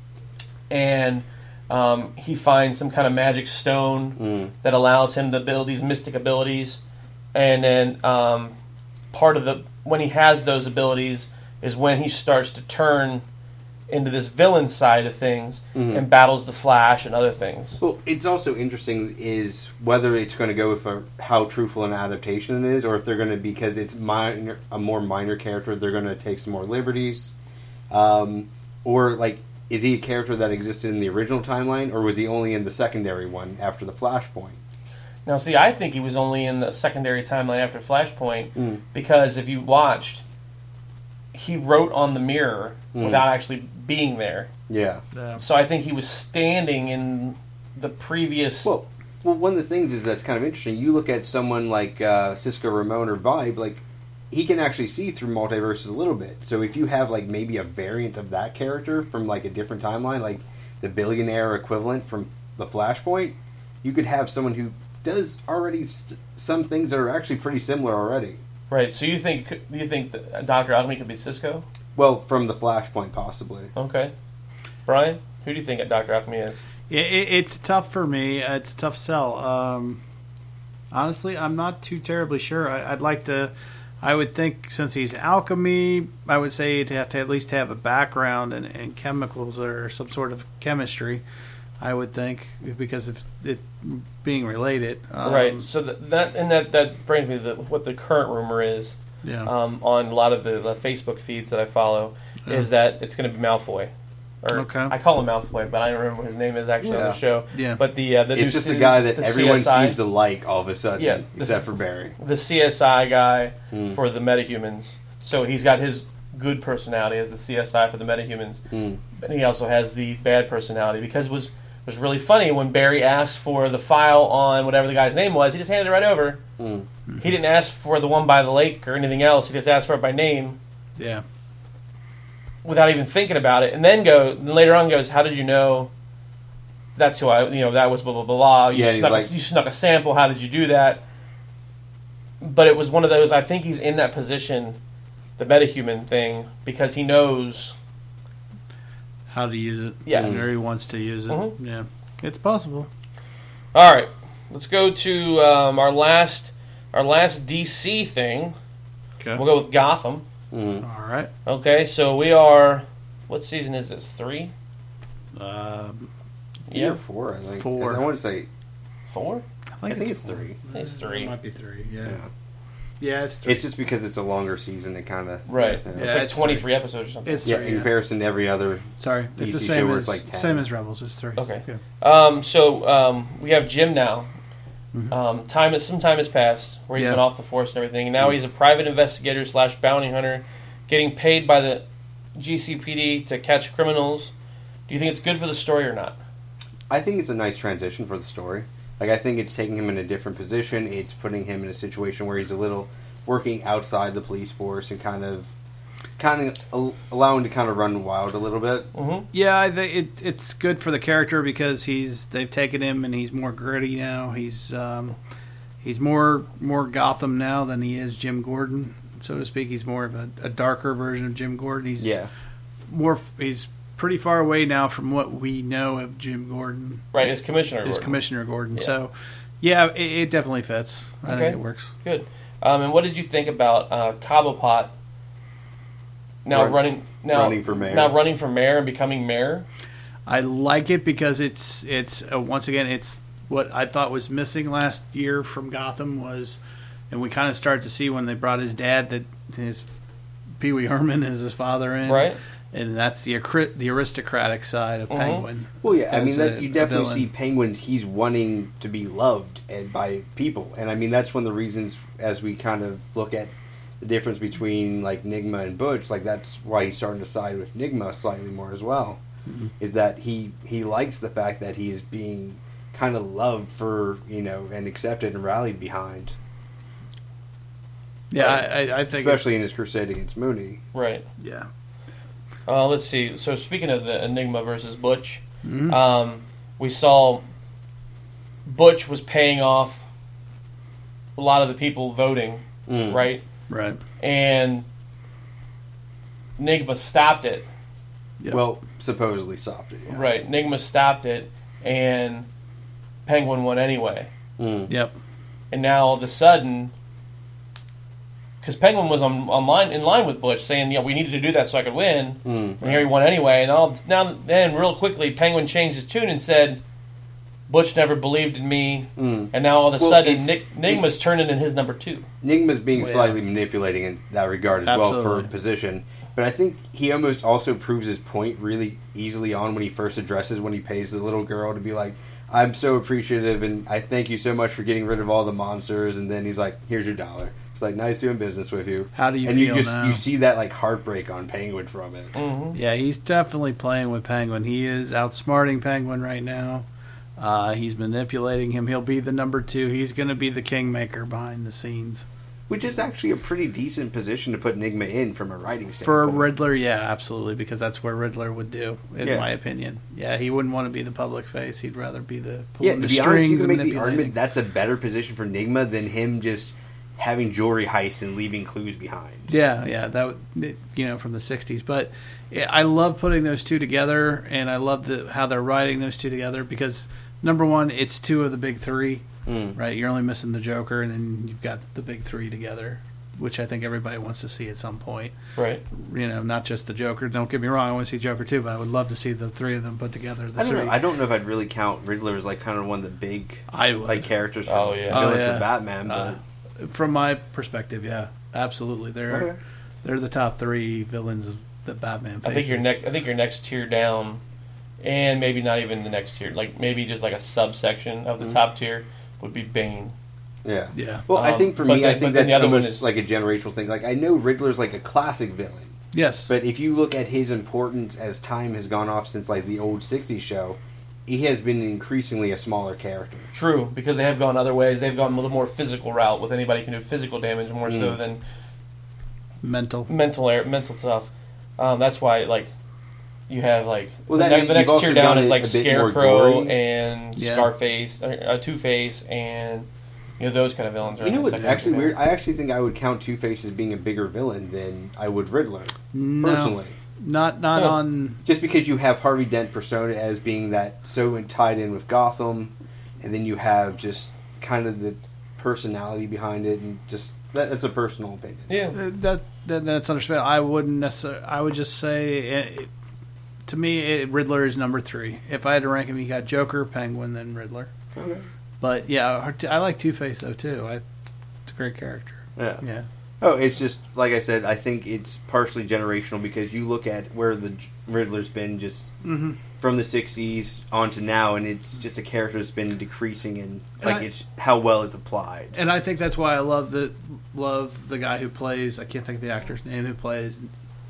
and um, he finds some kind of magic stone Mm. that allows him to build these mystic abilities, and then um, part of the when he has those abilities is when he starts to turn into this villain side of things Mhm. and battles the Flash and other things. Well, it's also interesting is whether it's going to go with a, how truthful an adaptation it is, or if they're going to, because it's minor, a more minor character, they're going to take some more liberties. Um, or, like, is he a character that existed in the original timeline, or was he only in the secondary one after the Flashpoint? Now, see, I think he was only in the secondary timeline after Flashpoint Mm. because if you watched, he wrote on the mirror Mm. without actually being there. Yeah. Yeah. So I think he was standing in the previous... Well, well, one of the things is that's kind of interesting. You look at someone like uh, Cisco Ramon or Vibe, like, he can actually see through multiverses a little bit. So if you have, like, maybe a variant of that character from, like, a different timeline, like the billionaire equivalent from the Flashpoint, you could have someone who does already st- some things that are actually pretty similar already. Right, so you think you think that Doctor Alchemy could be Cisco? Well, from the Flashpoint, possibly. Okay. Brian, who do you think Doctor Alchemy is? It, it, it's tough for me. Uh, It's a tough sell. Um, honestly, I'm not too terribly sure. I, I'd like to. I would think since he's alchemy, I would say he'd have to at least have a background in, in chemicals or some sort of chemistry. I would think because of it being related. Um, right. So that, that and that, that brings me to the, what the current rumor is Yeah. um, on a lot of the, the Facebook feeds that I follow Yeah. is that it's going to be Malfoy. Or Okay. I call him Malfoy, but I don't remember what his name is actually on Yeah. the show. Yeah. But the uh, the new It's just C- the guy that the everyone C S I, seems to like all of a sudden, Yeah, the- except for Barry. the C S I guy Mm. for the metahumans. So he's got his good personality as the C S I for the metahumans. Mm. And he also has the bad personality because it was it was really funny when Barry asked for the file on whatever the guy's name was. He just handed it right over. Mm. He didn't ask for the one by the lake or anything else. He just asked for it by name Yeah. without even thinking about it. And then go then later on goes, "How did you know that's who I? You know that was blah blah blah blah. You Yeah, he's snuck like- a, you snuck a sample. How did you do that?" But it was one of those. I think he's in that position, the metahuman thing, because he knows. How to use it. Yes. Or he wants to use it. Mhm. Yeah. It's possible. All right, let's go to um, our last our last D C thing. Okay. We'll go with Gotham. Mm. All right. Okay, so we are. What season is this? Three? Three Um, Yeah, or four, I think. Four. I want to say, four. I think it's three. I think it's three. It might be three. Yeah. Yeah. Yeah, it's three. It's just because it's a longer season, it kind of... Right. Yeah. It's Yeah, like it's twenty-three episodes or something. It's Yeah, three, in yeah. comparison to every other... Sorry, D it's the C same show where as it's like ten. same as Rebels. It's three. Okay. Yeah. Um, so um, we have Jim now. Mhm. Um, time is some time has passed where he's Yeah. been off the force and everything, and now he's a private investigator slash bounty hunter, getting paid by the G C P D to catch criminals. Do you think it's good for the story or not? I think it's a nice transition for the story. Like, I think it's taking him in a different position. It's putting him in a situation where he's a little working outside the police force and kind of, kind of al- allowing to kind of run wild a little bit. Mm-hmm. Yeah, I think it, it's good for the character because he's they've taken him and he's more gritty now. He's um, he's more more Gotham now than he is Jim Gordon, so to speak. He's more of a, a darker version of Jim Gordon. He's Yeah. more. He's pretty far away now from what we know of Jim Gordon, Right, as Commissioner. as Gordon. Commissioner Gordon. Yeah. So, yeah, it, it definitely fits. I Okay. think it works. Good. Um, and what did you think about uh, Cobblepot now Run- running now running for mayor. now running for mayor and becoming mayor? I like it because it's it's uh, once again it's what I thought was missing last year from Gotham was, and we kind of started to see when they brought his dad that his Pee Wee Herman is his father in, Right. and that's the acri- the aristocratic side of Mhm. Penguin. Well, yeah, I as mean, that, a- you a definitely villain. see Penguin, he's wanting to be loved and by people. And, I mean, that's one of the reasons, as we kind of look at the difference between, like, Nigma and Butch, like, that's why he's starting to side with Nigma slightly more as well, Mhm. is that he, he likes the fact that he is being kind of loved for, you know, and accepted and rallied behind. Yeah, I, I, I think Especially in his crusade against Mooney. Right. yeah. Uh, let's see. So speaking of the Enigma versus Butch, Mhm. um, we saw Butch was paying off a lot of the people voting, Mm. right? Right. And Nigma stopped it. Yep. Well, supposedly stopped it. Yeah. Right. Nigma stopped it, and Penguin won anyway. Mm. Yep. And now all of a sudden, because Penguin was on, on line, in line with Butch, saying, "Yeah, we needed to do that so I could win." Mm. And here he won anyway. And all, now then, real quickly, Penguin changed his tune and said, "Butch never believed in me." Mm. And now all of a Well, sudden, it's- Nick, Nigma's it's- turning in his number two. Nigma's being Well, yeah. slightly manipulating in that regard as well Absolutely. for position. But I think he almost also proves his point really easily on when he first addresses when he pays the little girl to be like, "I'm so appreciative and I thank you so much for getting rid of all the monsters." And then he's like, "Here's your dollar." It's like, "Nice doing business with you." How do you and feel you just now? you see that like heartbreak on Penguin from it. Mm-hmm. Yeah, he's definitely playing with Penguin. He is outsmarting Penguin right now. Uh, he's manipulating him. He'll be the number two. He's going to be the kingmaker behind the scenes. Which is actually a pretty decent position to put Nigma in from a writing standpoint. For a Riddler, yeah, absolutely, because that's where Riddler would do, in Yeah. my opinion. Yeah, he wouldn't want to be the public face. He'd rather be the Yeah, pulling to the be honest, you strings can and make the manipulating. argument that's a better position for Nigma than him just having jewelry heists and leaving clues behind. Yeah, yeah, that would, you know, from the sixties. But yeah, I love putting those two together, and I love the how they're writing those two together because number one, it's two of the big three, Mm. right? You're only missing the Joker, and then you've got the big three together, which I think everybody wants to see at some point. Right. You know, not just the Joker. Don't get me wrong, I want to see Joker too, but I would love to see the three of them put together. The I don't three. know. I don't know if I'd really count Riddler as like kind of one of the big I would. like characters from Oh, yeah. villains Oh, yeah. for Batman, but Uh, from my perspective, yeah, absolutely. They're Okay. they're the top three villains that Batman faces. I think your next. I think your next tier down, and maybe not even the next tier. Like maybe just like a subsection of the Mhm. top tier would be Bane. yeah. Yeah. Well, I Um, think for but me, then- I but think then that's the other one almost is- like a generational thing. Like I know Riddler's like a classic villain, Yes, but if you look at his importance as time has gone off since like the old sixties show, he has been increasingly a smaller character. True, because they have gone other ways. They've gone a little more physical route with anybody can do physical damage more so Mm. than mental. mental air, mental stuff. Um, that's why like you have like Well, the, that ne- means the you've next also tier down done is it like a bit more Scarecrow gory. and Yeah. Scarface, uh, Two Face, and you know those kind of villains. Are You in know the what's second actually tier. weird? I actually think I would count Two Face as being a bigger villain than I would Riddler, No, personally. not not No. on. Just because you have Harvey Dent persona as being that so tied in with Gotham, and then you have just kind of the personality behind it, and just that, that's a personal opinion. Yeah, Uh, That, that that's understandable. I wouldn't necessarily. I would just say, it, it- to me, it, Riddler is number three. If I had to rank him, you got Joker, Penguin, then Riddler. Okay. But yeah, I like Two Face though too. I, it's a great character. Yeah. Yeah. Oh, it's just like I said. I think it's partially generational because you look at where the J- Riddler's been just Mm-hmm. from the sixties on to now, and it's just a character that's been decreasing in like I- it's how well it's applied. And I think that's why I love the love the guy who plays. I can't think of the actor's name who plays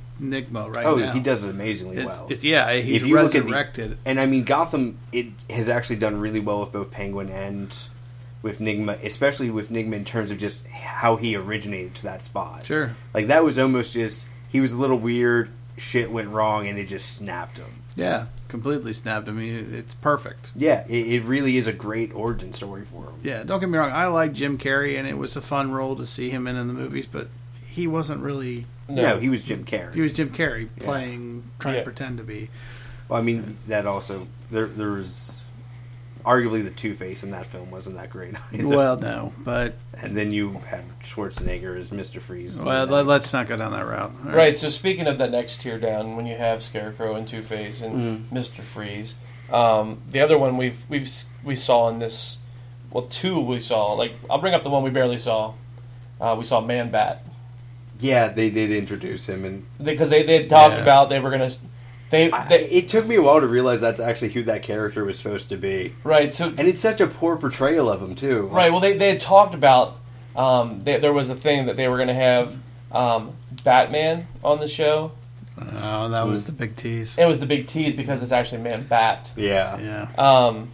Nigma right oh, now. he does it amazingly It's, well. it's, yeah, he's If you look at the- resurrected. And I mean, Gotham, it has actually done really well with both Penguin and with Nigma, especially with Nigma in terms of just how he originated to that spot. Sure. Like, that was almost just, he was a little weird, shit went wrong, and it just snapped him. Yeah, completely snapped. I mean, it's perfect. Yeah, it, it really is a great origin story for him. Yeah, don't get me wrong. I like Jim Carrey, and it was a fun role to see him in in the movies. But he wasn't really. No, no, he was Jim Carrey. He was Jim Carrey Yeah. playing, trying Yeah. to pretend to be. Well, I mean, that also, there, there was, arguably the Two-Face in that film wasn't that great either. Well, no, but And then you had Schwarzenegger as Mister Freeze. well, And let, that- let's not go down that route. All right. So speaking of that next tier down, when you have Scarecrow and Two Face and Mhm. Mister Freeze, um, the other one we've we've we saw in this, well, two we saw. Like I'll bring up the one we barely saw. Uh, we saw Man Bat Yeah, they did introduce him, and because they they had talked Yeah. about they were gonna they, I, they it took me a while to realize that's actually who that character was supposed to be. right so And it's such a poor portrayal of him, too. right. Well, they they had talked about um, they, there was a thing that they were gonna have um, Batman on the show. Oh, that was the big tease. It was the big tease because it's actually Man Bat. Yeah. Yeah. Um,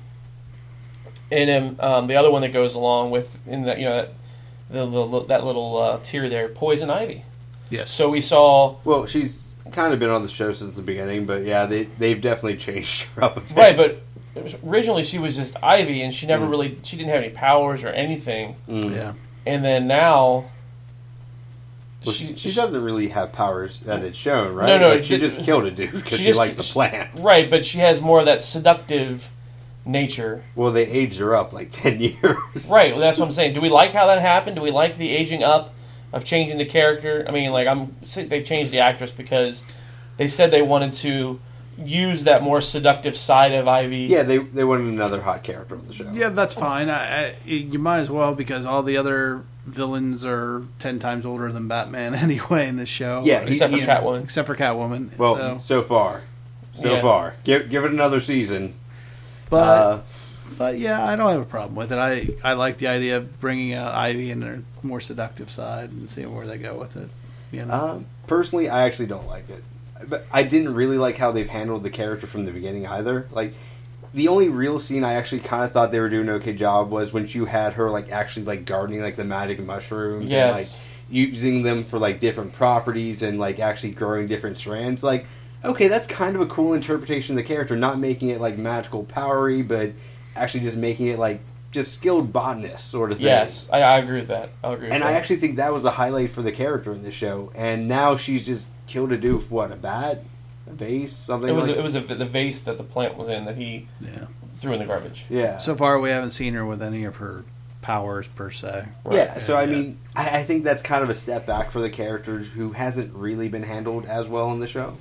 and then um, the other one that goes along with in that you know that the, the, that little uh, tier there, Poison Ivy. Yes. So we saw Well, she's kind of been on the show since the beginning, but yeah, they, they've definitely changed her up a bit. right, but originally she was just Ivy, and she never Mm. really she didn't have any powers or anything. Mm. Yeah. and then now. Well, she, she doesn't really have powers that it's shown, right? No, no, like, she it- just killed a dude because she, just- liked the plant. Right, but she has more of that seductive nature. Well, they aged her up like ten years. Right, well, that's what I'm saying. Do we like how that happened? Do we like the aging up of changing the character? I mean, like, I'm they changed the actress because they said they wanted to use that more seductive side of Ivy. Yeah, they they wanted another hot character on the show. Yeah, that's fine. I, I, you might as well because all the other villains are ten times older than Batman anyway in this show. Yeah, he- except for he- Catwoman. except for Catwoman. Well, so. so far, so Yeah. far, give give it another season. But uh, but yeah, I don't have a problem with it. I, I like the idea of bringing out Ivy and their more seductive side and seeing where they go with it. You know, Um, personally, I actually don't like it. But I didn't really like how they've handled the character from the beginning either. Like, the only real scene I actually kind of thought they were doing an okay job was when you had her like actually like gardening like the magic mushrooms Yes. and like using them for like different properties and like actually growing different strands. Like, okay, that's kind of a cool interpretation of the character, not making it like magical powery, but actually just making it like just skilled botanist sort of thing. Yes, I, I agree with that. I agree with And that. I actually think that was the highlight for the character in this show. And now she's just killed a dude with what, a bat? A vase? Something It was like it was a, the vase that the plant was in that he yeah. threw in the garbage. Yeah. So far, we haven't seen her with any of her powers per se. yeah, so I Yeah. mean, I, I think that's kind of a step back for the character who hasn't really been handled as well in the show.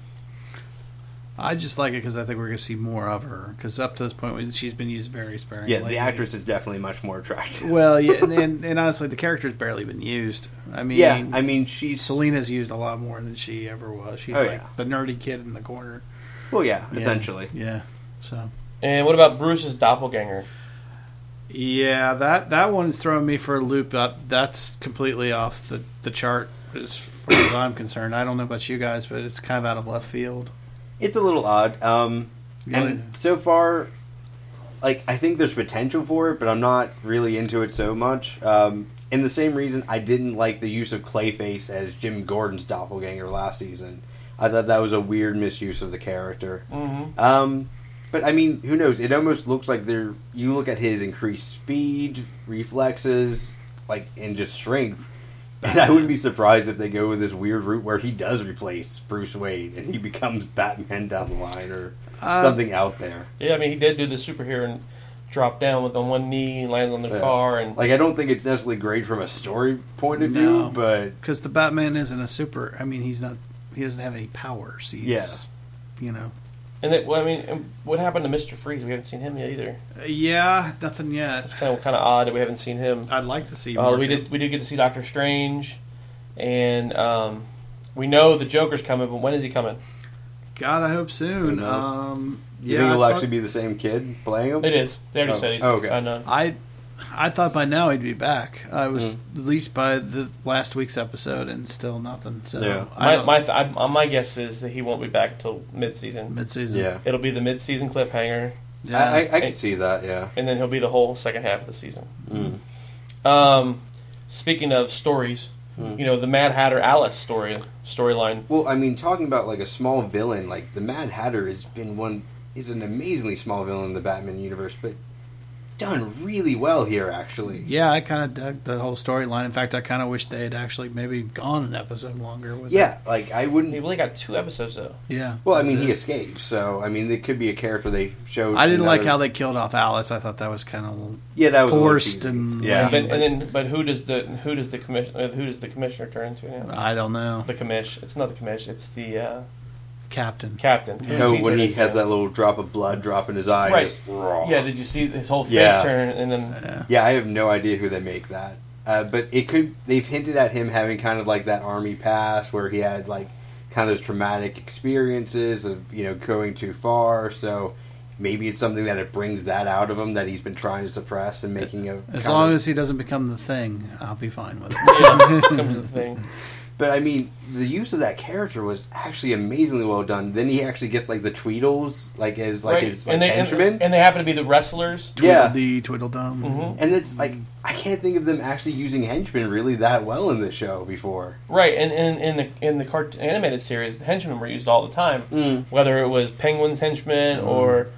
I just like it because I think we're going to see more of her. Because up to this point, we- she's been used very sparingly. Yeah, the actress is definitely much more attractive. Well, yeah, and, and, and honestly, the character's barely been used. I mean, yeah, I mean, she's... Selena's used a lot more than she ever was. She's Oh, like yeah. the nerdy kid in the corner. Well, yeah, Yeah. essentially. Yeah. So. And what about Bruce's doppelganger? Yeah, that that one's throwing me for a loop. Uh, that's completely off the, the chart as far as I'm concerned. I don't know about you guys, but it's kind of out of left field. It's a little odd. Um, Yeah. And so far, like, I think there's potential for it, but I'm not really into it so much. Um, and the same reason I didn't like the use of Clayface as Jim Gordon's doppelganger last season. I thought that was a weird misuse of the character. Mm-hmm. Um, but, I mean, who knows? It almost looks like they're... You look at his increased speed, reflexes, like, and just strength. And I wouldn't be surprised if they go with this weird route where he does replace Bruce Wayne and he becomes Batman down the line or Uh, something out there. Yeah, I mean, he did do the superhero and drop down with on one knee and lands on the Yeah. car. And Like, I don't think it's necessarily great from a story point of No. view, but Because the Batman isn't a super. I mean, he's not. He doesn't have any powers. He's, Yeah. You know. and then, well, I mean, and what happened to Mister Freeze? We haven't seen him yet either. Uh, yeah, nothing yet. It's kind of kind of odd that we haven't seen him. I'd like to see. Uh, more we of him. did we did get to see Doctor Strange, and um, we know the Joker's coming. But when is he coming? God, I hope soon. Who knows? Um, you yeah, think I it'll thought- actually be the same kid playing him? It is. They already Oh. said he's Oh, okay. signed on. I, I thought by now he'd be back. I was Mm. at least by the last week's episode, and still nothing. So Yeah. I My don't- my, th- I, uh, my guess is that he won't be back until mid-season. mid-season. Yeah. It'll be the mid-season cliffhanger, Yeah. I, I, I could see that, yeah. and then he'll be the whole second half of the season. Mm. Um, speaking of stories, Hmm. you know, the Mad Hatter Alice story storyline. Well, I mean, talking about, like, a small villain, like, the Mad Hatter has been one... is an amazingly small villain in the Batman universe, but done really well here, actually. Yeah, I kind of dug the whole storyline. In fact, I kind of wish they had actually maybe gone an episode longer with Yeah, like, I wouldn't... He really got two episodes though. it. Yeah. Well, I mean, That's he it. escaped, so, I mean, it could be a character they showed... I didn't in like other- how they killed off Alice. I thought that was kind of Yeah, that was a little forced cheesy. and Yeah. But, and then, but who does the who does the commission uh, who does the commissioner turn into now? I don't know. The commish. It's not the commish. It's the uh, Captain. captain. Who Oh, does when turn he into has now? that little drop of blood drop in his eye. Right. Just, raw. Yeah. Did you see his whole face Yeah. turn and then? Yeah. Yeah, I have no idea who they make that. Uh, but it could. They've hinted at him having kind of like that army past where he had like kind of those traumatic experiences of you know going too far. So maybe it's something that it brings that out of him that he's been trying to suppress and making a. As kind long of- as he doesn't become the thing, I'll be fine with it. Yeah, comes the thing. But I mean, the use of that character was actually amazingly well done. Then he actually gets like the Tweedles, like as like Right. his like, and they henchmen. and, and they happen to be the wrestlers. Yeah. Tweedledee, Tweedledum. Mhm. And it's like I can't think of them actually using henchmen really that well in this show before. Right, and in in the in the cart- animated series, the henchmen were used all the time. Mm. Whether it was Penguin's henchmen or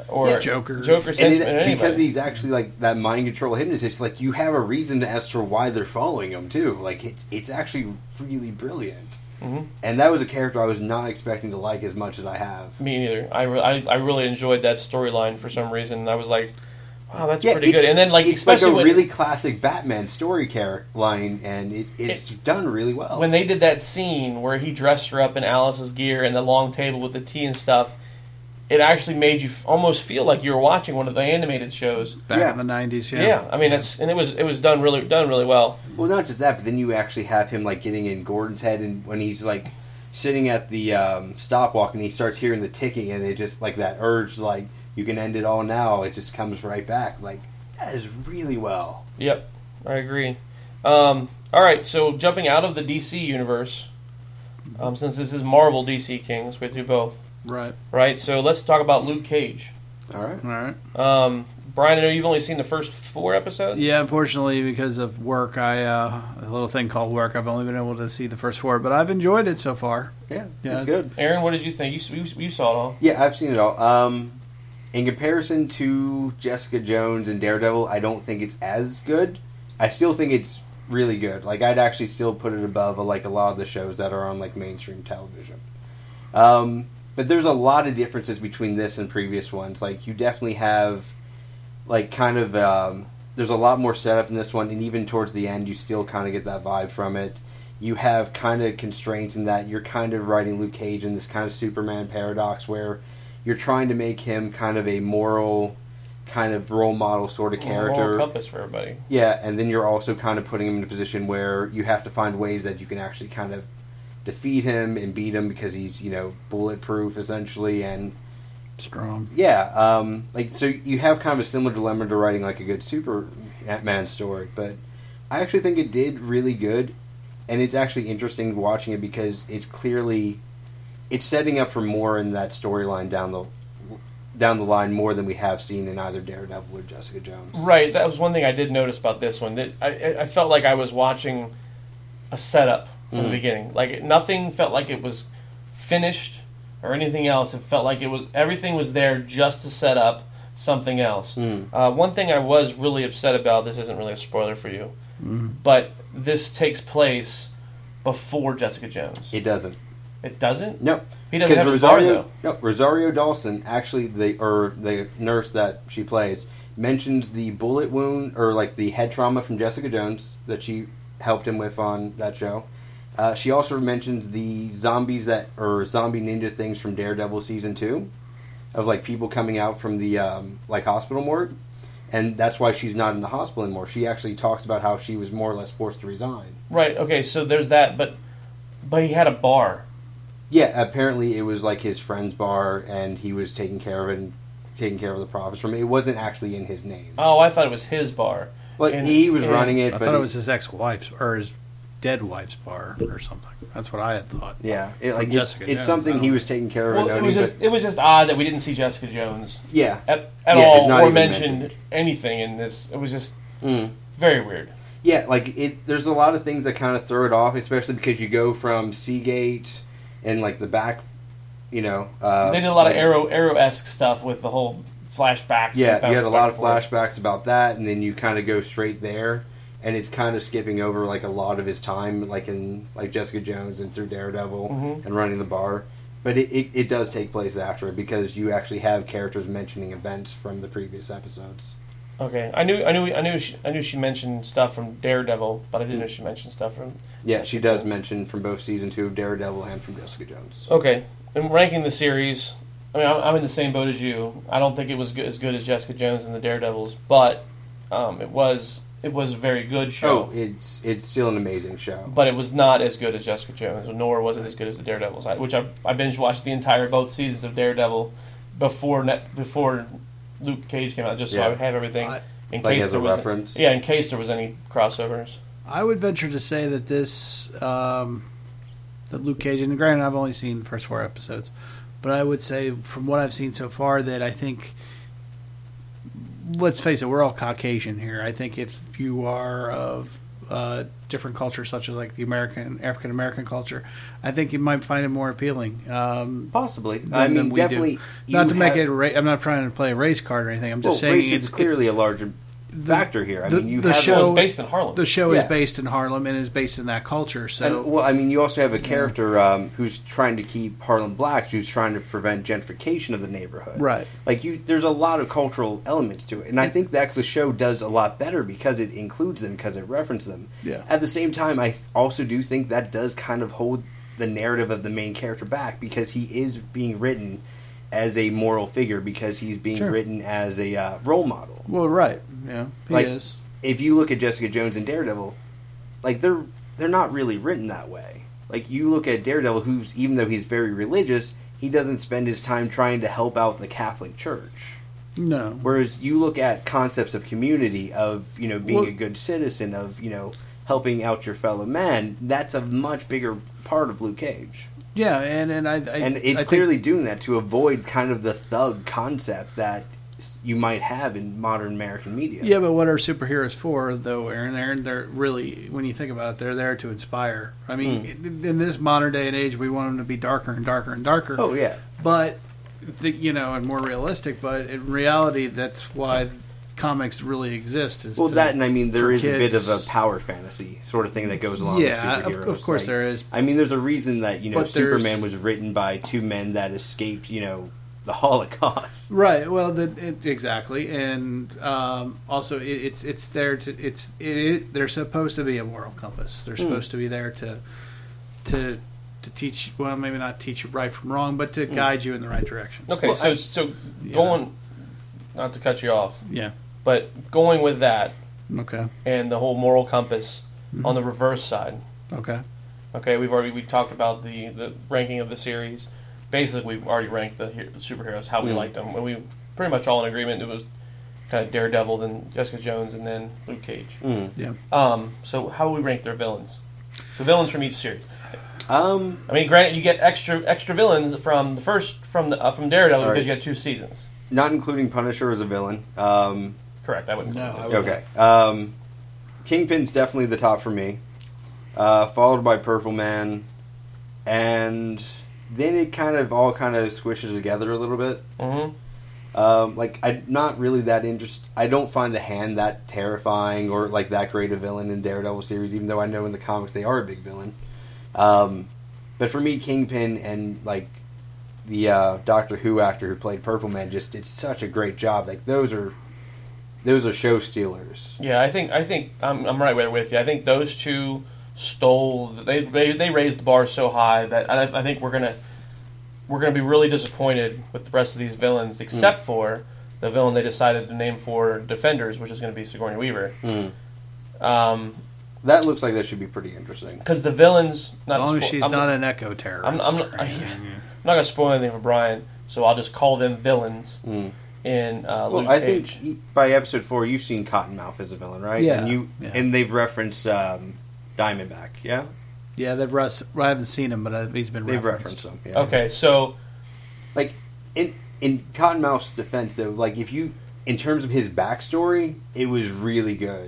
or Yeah, Joker. Joker's And henchman, it, anybody. because he's actually like that mind control hypnotist, like you have a reason as to why they're following him too. Like it's it's actually really brilliant. Mhm. And that was a character I was not expecting to like as much as I have. Me neither. I, re- I, I really enjoyed that storyline for some reason. I was like, wow, that's Yeah, pretty good. it's- And then like it's like especially a when, really classic Batman story character line, and it, it's done really well. when they did that scene where he dressed her up in Alice's gear and the long table with the tea and stuff, it actually made you f- almost feel like you were watching one of the animated shows. Back Yeah. in the nineties, Yeah, yeah. I mean it's and it was it was done really done really well. Well, not just that, but then you actually have him like getting in Gordon's head, and when he's like sitting at the um, stopwalk, and he starts hearing the ticking, and it just like that urge, like you can end it all now. It just comes right back. Like that is really well. Yep, I agree. Um, all right, so jumping out of the D C universe, um, since this is Marvel D C Kings, we do both, Right. right? So let's talk about Luke Cage. All right. All right. Um, Brian, I know you've only seen the first four episodes. Yeah, unfortunately, because of work, I uh, a little thing called work. I've only been able to see the first four, but I've enjoyed it so far. Yeah, Yeah. it's good. Aaron, what did you think? You, you, you saw it all. Yeah, I've seen it all. Um, in comparison to Jessica Jones and Daredevil, I don't think it's as good. I still think it's really good. Like I'd actually still put it above like a lot of the shows that are on like mainstream television. Um, but there's a lot of differences between this and previous ones. Like you definitely have like kind of um, there's a lot more setup in this one, and even towards the end, you still kind of get that vibe from it. You have kind of constraints in that you're kind of writing Luke Cage in this kind of Superman paradox where you're trying to make him kind of a moral, kind of role model sort of character. Moral compass for everybody. Yeah, and then you're also kind of putting him in a position where you have to find ways that you can actually kind of defeat him and beat him because he's, you know, bulletproof essentially, and Strong. yeah, um, like so you have kind of a similar dilemma to writing like a good Superman story, but I actually think it did really good, and it's actually interesting watching it because it's clearly it's setting up for more in that storyline down the down the line more than we have seen in either Daredevil or Jessica Jones. Right, that was one thing I did notice about this one. That I, I felt like I was watching a setup from Mhm. the beginning. Like it, nothing felt like it was finished or anything else. It felt like it was everything was there just to set up something else. Mm. Uh, one thing I was really upset about. This isn't really a spoiler for you, but this takes place before Jessica Jones. It doesn't. It doesn't. No, He doesn't have because his bar, Rosario, though. no, Rosario Dawson actually the or the nurse that she plays mentions the bullet wound or like the head trauma from Jessica Jones that she helped him with on that show. Uh, she also mentions the zombies that or zombie ninja things from Daredevil season two, of like people coming out from the um, like hospital morgue, and that's why she's not in the hospital anymore. She actually talks about how she was more or less forced to resign. Right. Okay. So there's that, but but he had a bar. Yeah, apparently it was like his friend's bar, and he was taking care of it and taking care of the profits from it. It wasn't actually in his name. Oh, I thought it was his bar. Like And- he was and- running it, I but thought it was his ex-wife's or his dead wife's bar or something. That's what I had thought. yeah, it, like From it's, Jessica it's Jones, something I he don't was taking care of. Well, and it owning, was just but, it was just odd that we didn't see Jessica Jones yeah, at, at Yeah, it's all not or even mentioned mentioned. anything in this. It was just mm. very weird. yeah, like it. There's a lot of things that kind of throw it off, especially because you go from Seagate and like the back, you know. Uh, They did a lot like, of Arrow Arrow esque stuff with the whole flashbacks. Yeah, that you had bounced a back lot and of forth. flashbacks about that, and then you kind of go straight there, and it's kind of skipping over like a lot of his time, like in like Jessica Jones and through Daredevil Mhm. and running the bar. But it, it, it does take place after it because you actually have characters mentioning events from the previous episodes. Okay, I knew I knew I knew she, I knew she mentioned stuff from Daredevil, but I didn't know she mentioned stuff from. Yeah, she does mention from both season two of Daredevil and from Jessica Jones. Okay, and ranking the series, I mean, I'm, I'm in the same boat as you. I don't think it was good, as good as Jessica Jones and the Daredevils, but um, it was it was a very good show. Oh, it's it's still an amazing show. But it was not as good as Jessica Jones, nor was it as good as the Daredevils, I- which I I binge watched the entire both seasons of Daredevil before net, before Luke Cage came out, just so Yeah. I would have everything I- in Like case as a there was reference? yeah, in case there was any crossovers. I would venture to say that this, um, that Luke Cage, and granted, I've only seen the first four episodes, but I would say from what I've seen so far that I think, let's face it, we're all Caucasian here. I think if you are of uh, different cultures, such as like the American African American culture, I think you might find it more appealing. Um, Possibly. than- I than mean, we definitely. do. you Not to make have- it. Ra- I'm not trying to play a race card or anything. I'm Well, just saying race it's is clearly it's, a larger factor here. I the- mean, you the have show- It was based in Harlem. the show Yeah. is based in Harlem and is based in that culture. So And, well, I mean, you also have a character um, who's trying to keep Harlem blacks, who's trying to prevent gentrification of the neighborhood. Right. Like you, there's a lot of cultural elements to it, and I think that the show does a lot better because it includes them, because it references them. Yeah. At the same time, I also do think that does kind of hold the narrative of the main character back, because he is being written as a moral figure, because he's being Sure. written as a uh, role model. well, right, yeah, he Like, is. If you look at Jessica Jones and Daredevil, like they're they're not really written that way. Like you look at Daredevil, who's even though he's very religious, he doesn't spend his time trying to help out the Catholic Church. No, Whereas you look at concepts of community, of you know being Well- a good citizen, of you know helping out your fellow man, that's a much bigger part of Luke Cage, yeah, and and I, I and I it's think- clearly doing that to avoid kind of the thug concept that s- you might have in modern American media. Yeah, but what are superheroes for, though, Aaron? Aaron, they're really, when you think about it, they're there to inspire. I mean, Hmm. in, in this modern day and age, we want them to be darker and darker and darker. Oh yeah. But, the, you know, and more realistic. But in reality, that's why comics really exist. Is Well, to- that and I mean there for is a bit kids. of a power fantasy sort of thing that goes along Yeah, with of, superheroes. of course Like, there is. I mean, there's a reason that you know But there's- Superman was written by two men that escaped, you know, the Holocaust. Right. Well, the, it, exactly, and um, also it, it's it's there to it's it is, they're supposed to be a moral compass. They're Hmm. supposed to be there to to to teach. Well, maybe not teach you right from wrong, but to guide you in the right direction. Okay, Well, so I- so Yeah. going, not to cut you off, Yeah. but going with that Okay. and the whole moral compass Mm-hmm. on the reverse side. Okay. Okay, we've already we talked about the, the ranking of the series. Basically, we've already ranked the, he- the superheroes how we Mm. liked them. And we pretty much all in agreement. It was kind of Daredevil, then Jessica Jones, and then Luke Cage. Mm. Yeah. Um, so how would we rank their villains? The villains from each series. Um, I mean, granted, you get extra extra villains from the first from the uh, from Daredevil All right. because you got two seasons. not including Punisher as a villain. Um, Correct. I wouldn't. No, include I that. would- okay. Um, Kingpin's definitely the top for me, uh, followed by Purple Man, and then it kind of all kind of squishes together a little bit. Mhm. Um, like I'm not really that interested. I don't find the Hand that terrifying or like that great a villain in Daredevil series, even though I know in the comics they are a big villain. Um, but for me, Kingpin and like the uh, Doctor Who actor who played Purple Man just did such a great job. Like those are those are show stealers. Yeah, I think I think I'm I'm right there with you. I think those two stole. They they, they raised the bar so high that I, I think we're gonna we're gonna be really disappointed with the rest of these villains, except for the villain they decided to name for Defenders, which is going to be Sigourney Weaver. Mm. Um, That looks like that should be pretty interesting. because the villains, not As long to as spo- she's I'm, not an echo terrorist. I'm, I'm, or not, I'm anything. not gonna spoil anything for Brian, so I'll just call them villains Mm. in uh, Well, Luke I Cage. think by episode four, you've seen Cottonmouth as a villain, right? Yeah, And you yeah. and they've referenced um, Diamondback. Yeah, Yeah, they've rus- I haven't seen him, but uh, he's been they've referenced. referenced them. Yeah. Okay, so Like in in Cottonmouth's defense, though, like if you in terms of his backstory, it was really good.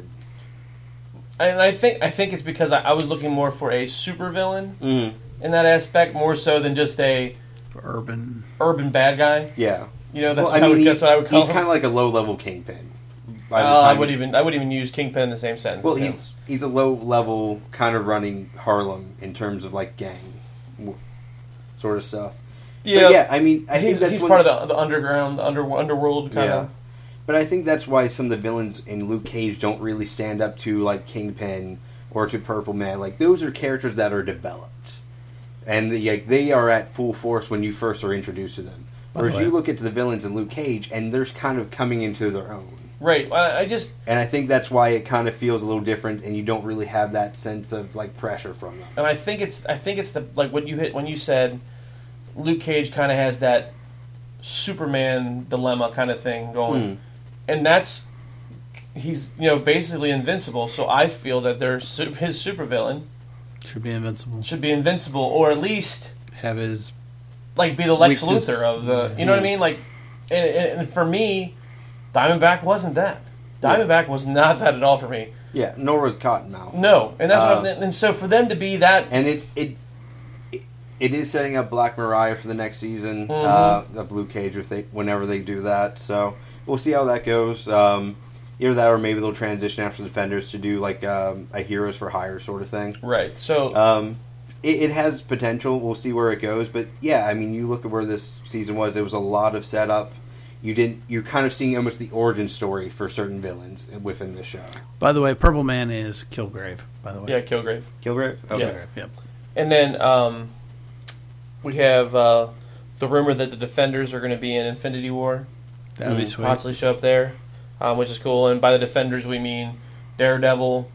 and I think I think it's because I, I was looking more for a supervillain Mm. in that aspect, more so than just a Urban. urban bad guy. Yeah. You know, that's, well, I how, mean, that's he's, what I would call he's him. kind of like a low level Kingpin. By the Uh, I time, would even I would even use Kingpin in the same sentence. well, as him. he's he's a low level kind of running Harlem in terms of like gang w- sort of stuff. yeah, But yeah, I mean, I think he's, that's he's one- part of the, the underground, the under, underworld kind Yeah. of. But I think that's why some of the villains in Luke Cage don't really stand up to like Kingpin or to Purple Man. Like those are characters that are developed, and the, like they are at full force when you first are introduced to them. By the Whereas way- you look at the villains in Luke Cage, and they're kind of coming into their own. Right. I, I just And I think that's why it kind of feels a little different, and you don't really have that sense of like pressure from them. and I think it's I think it's the like what you hit when you said Luke Cage kind of has that Superman dilemma kind of thing going, Hmm. and that's he's you know basically invincible. So I feel that their su- his supervillain Should be invincible. should be invincible, or at least Have his. like be the Lex Weakness. Luthor of the you know what I mean. Like, and, and, and for me, Diamondback wasn't that. Diamondback was not that at all for me. Yeah, nor was Cottonmouth. No, and that's Uh, what I'm, and so for them to be that, And it it it, it is setting up Black Mariah for the next season Mhm. uh, of Luke Cage if they whenever they do that. So we'll see how that goes. Um, either that, or maybe they'll transition after the Defenders to do like um, a Heroes for Hire sort of thing. right? So Um, it, it has potential. We'll see where it goes. But yeah, I mean, you look at where this season was. There was a lot of setup. You didn't. You're kind of seeing almost the origin story for certain villains within the show. By the way, Purple Man is Kilgrave. By the way, yeah, Kilgrave. Kilgrave. Okay. Kilgrave. Yep. And then um, we have uh, the rumor that the Defenders are going to be in Infinity War. That would be Mm, sweet. Possibly show up there, um, which is cool. And by the Defenders, we mean Daredevil,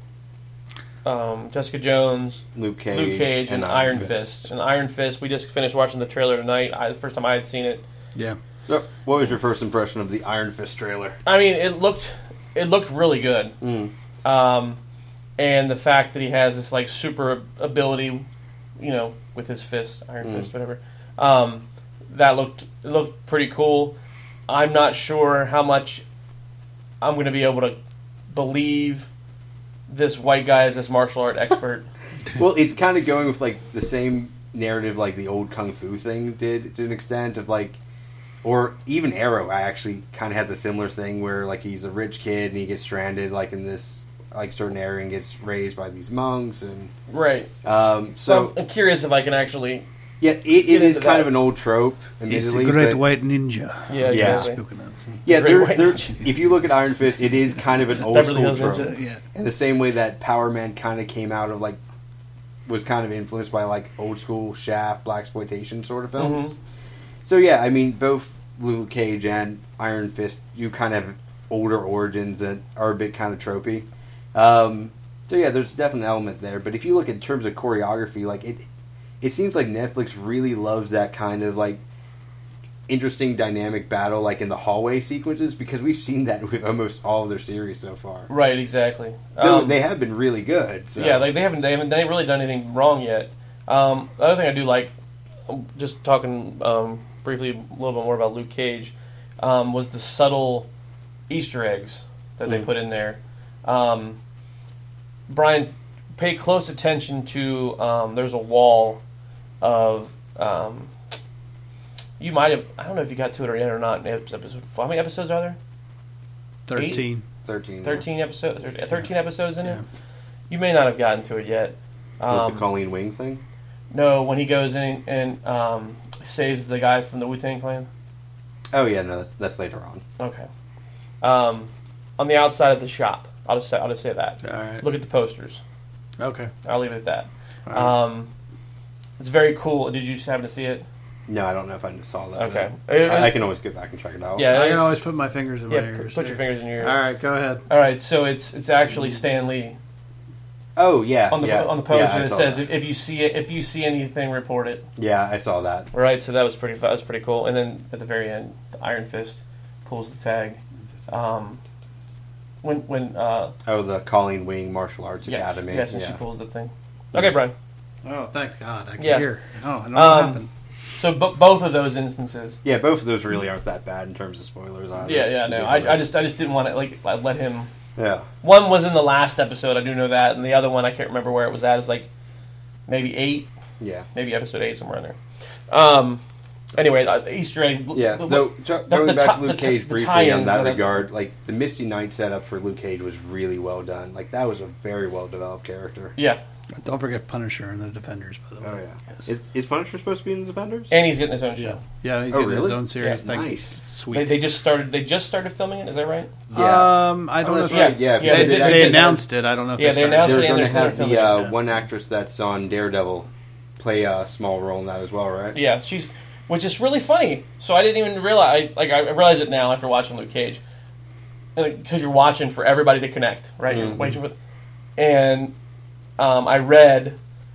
um, Jessica Jones, Luke Cage, Luke Cage, and, Iron Fist. And Iron Fist, we just finished watching the trailer tonight. I, the first time I had seen it. Yeah. So, what was your first impression of the Iron Fist trailer? I mean, it looked it looked really good. Mm. Um, and the fact that he has this like super ability, you know, with his fist, Iron Mm. Fist, whatever. Um, that looked it looked pretty cool. I'm not sure how much I'm going to be able to believe this white guy is this martial art expert. Well, it's kind of going with like the same narrative like the old Kung Fu thing did to an extent of like, or even Arrow actually kind of has a similar thing where like he's a rich kid and he gets stranded like in this like certain area and gets raised by these monks and Right. um, So so I'm curious if I can actually. yeah, it, get it is into kind that. of an old trope. He's the Admittedly, Great but- White Ninja. Yeah. Yeah. Exactly. Speaking of. Yeah, Great there, White there, Ninja. if you look at Iron Fist, it is kind of an old Beverly school Hills trope. Ninja. Yeah. In the same way that Power Man kind of came out of like, was kind of influenced by like old school Shaft, blaxploitation sort of films. Mhm. So yeah, I mean both Luke Cage and Iron Fist, you kind of have older origins that are a bit kind of tropey. Um, so yeah, there's definitely an element there. But if you look in terms of choreography, like it, it seems like Netflix really loves that kind of like interesting dynamic battle, like in the hallway sequences, because we've seen that with almost all of their series so far. Right. Exactly. Though Um, they have been really good. So. Yeah, like they haven't they haven't they haven't really done anything wrong yet. Um, the other thing I do like, um, just talking um, briefly a little bit more about Luke Cage, um, was the subtle Easter eggs that they Mm. put in there. Um, Brian, pay close attention to. Um, there's a wall of. Um, you might have. I don't know if you got to it yet or not. in Episode. How many episodes are there? Thirteen. thirteen. Thirteen episodes. Thirteen episodes in it. Yeah. You may not have gotten to it yet. With Um, the Colleen Wing thing? No, when he goes in and um, saves the guy from the Wu-Tang Clan. Oh yeah, no, that's that's later on. Okay. Um, on the outside of the shop, I'll just say I'll just say that. All right. Look at the posters. Okay. I'll leave it at that. All right. Um, it's very cool. Did you just happen to see it? No, I don't know if I just saw that. Okay. no. It- I, I can always get back and check it out. Yeah, I can it's- always put my fingers in my Yeah, ears. put, put your fingers in your ears. All right, go ahead. All right. So it's it's actually Stan Lee Oh yeah. on the yeah, on the poster. yeah, I it saw says that. if, if you see it, if you see anything, report it. Yeah, I saw that. All right. So that was pretty that was pretty cool. And then at the very end, the Iron Fist pulls the tag. Um, when when uh, Oh, the Colleen Wing Martial Arts yes, Academy. yes, and yeah. she pulls the thing. Okay, Brian. Oh, thanks God. I can Yeah. hear. Oh, I know Um, what happened. So b- both of those instances. Yeah, both of those really aren't that bad in terms of spoilers. Either. Yeah, yeah, no. To be I, I honest. just I just didn't want to like I let him. Yeah. One was in the last episode. I do know that, and the other one I can't remember where it was at. It's like maybe eight, Yeah. maybe episode eight somewhere in there. Um. Anyway, uh, Easter egg. Yeah, the- though so the- going the back ti- to Luke the ti- Cage the briefly tie-ins on that that I- regard, like the Misty Knight setup for Luke Cage was really well done. Like that was a very well developed character. Yeah, Don't forget Punisher and the Defenders, by the way. Oh yeah, Yes. is, is Punisher supposed to be in the Defenders? and he's getting his own Yeah, show. yeah, he's Oh, getting his really? own series. Yeah. Thank Nice. They, Sweet. they just started. They just started filming it. Is that right? Yeah. Um, I don't Oh, know. that's if right. they, Yeah, Yeah, they, because they- they, they- announced it. I don't know if Yeah, they they started. announced They're it and going they're to have starting the filming it uh, now. one actress that's on Daredevil play a small role in that as well, right? Yeah, she's, which is really funny. So I didn't even realize. I, like I realize it now after watching Luke Cage, because you're watching for everybody to connect, right? You're Mhm. waiting for, and um, I read.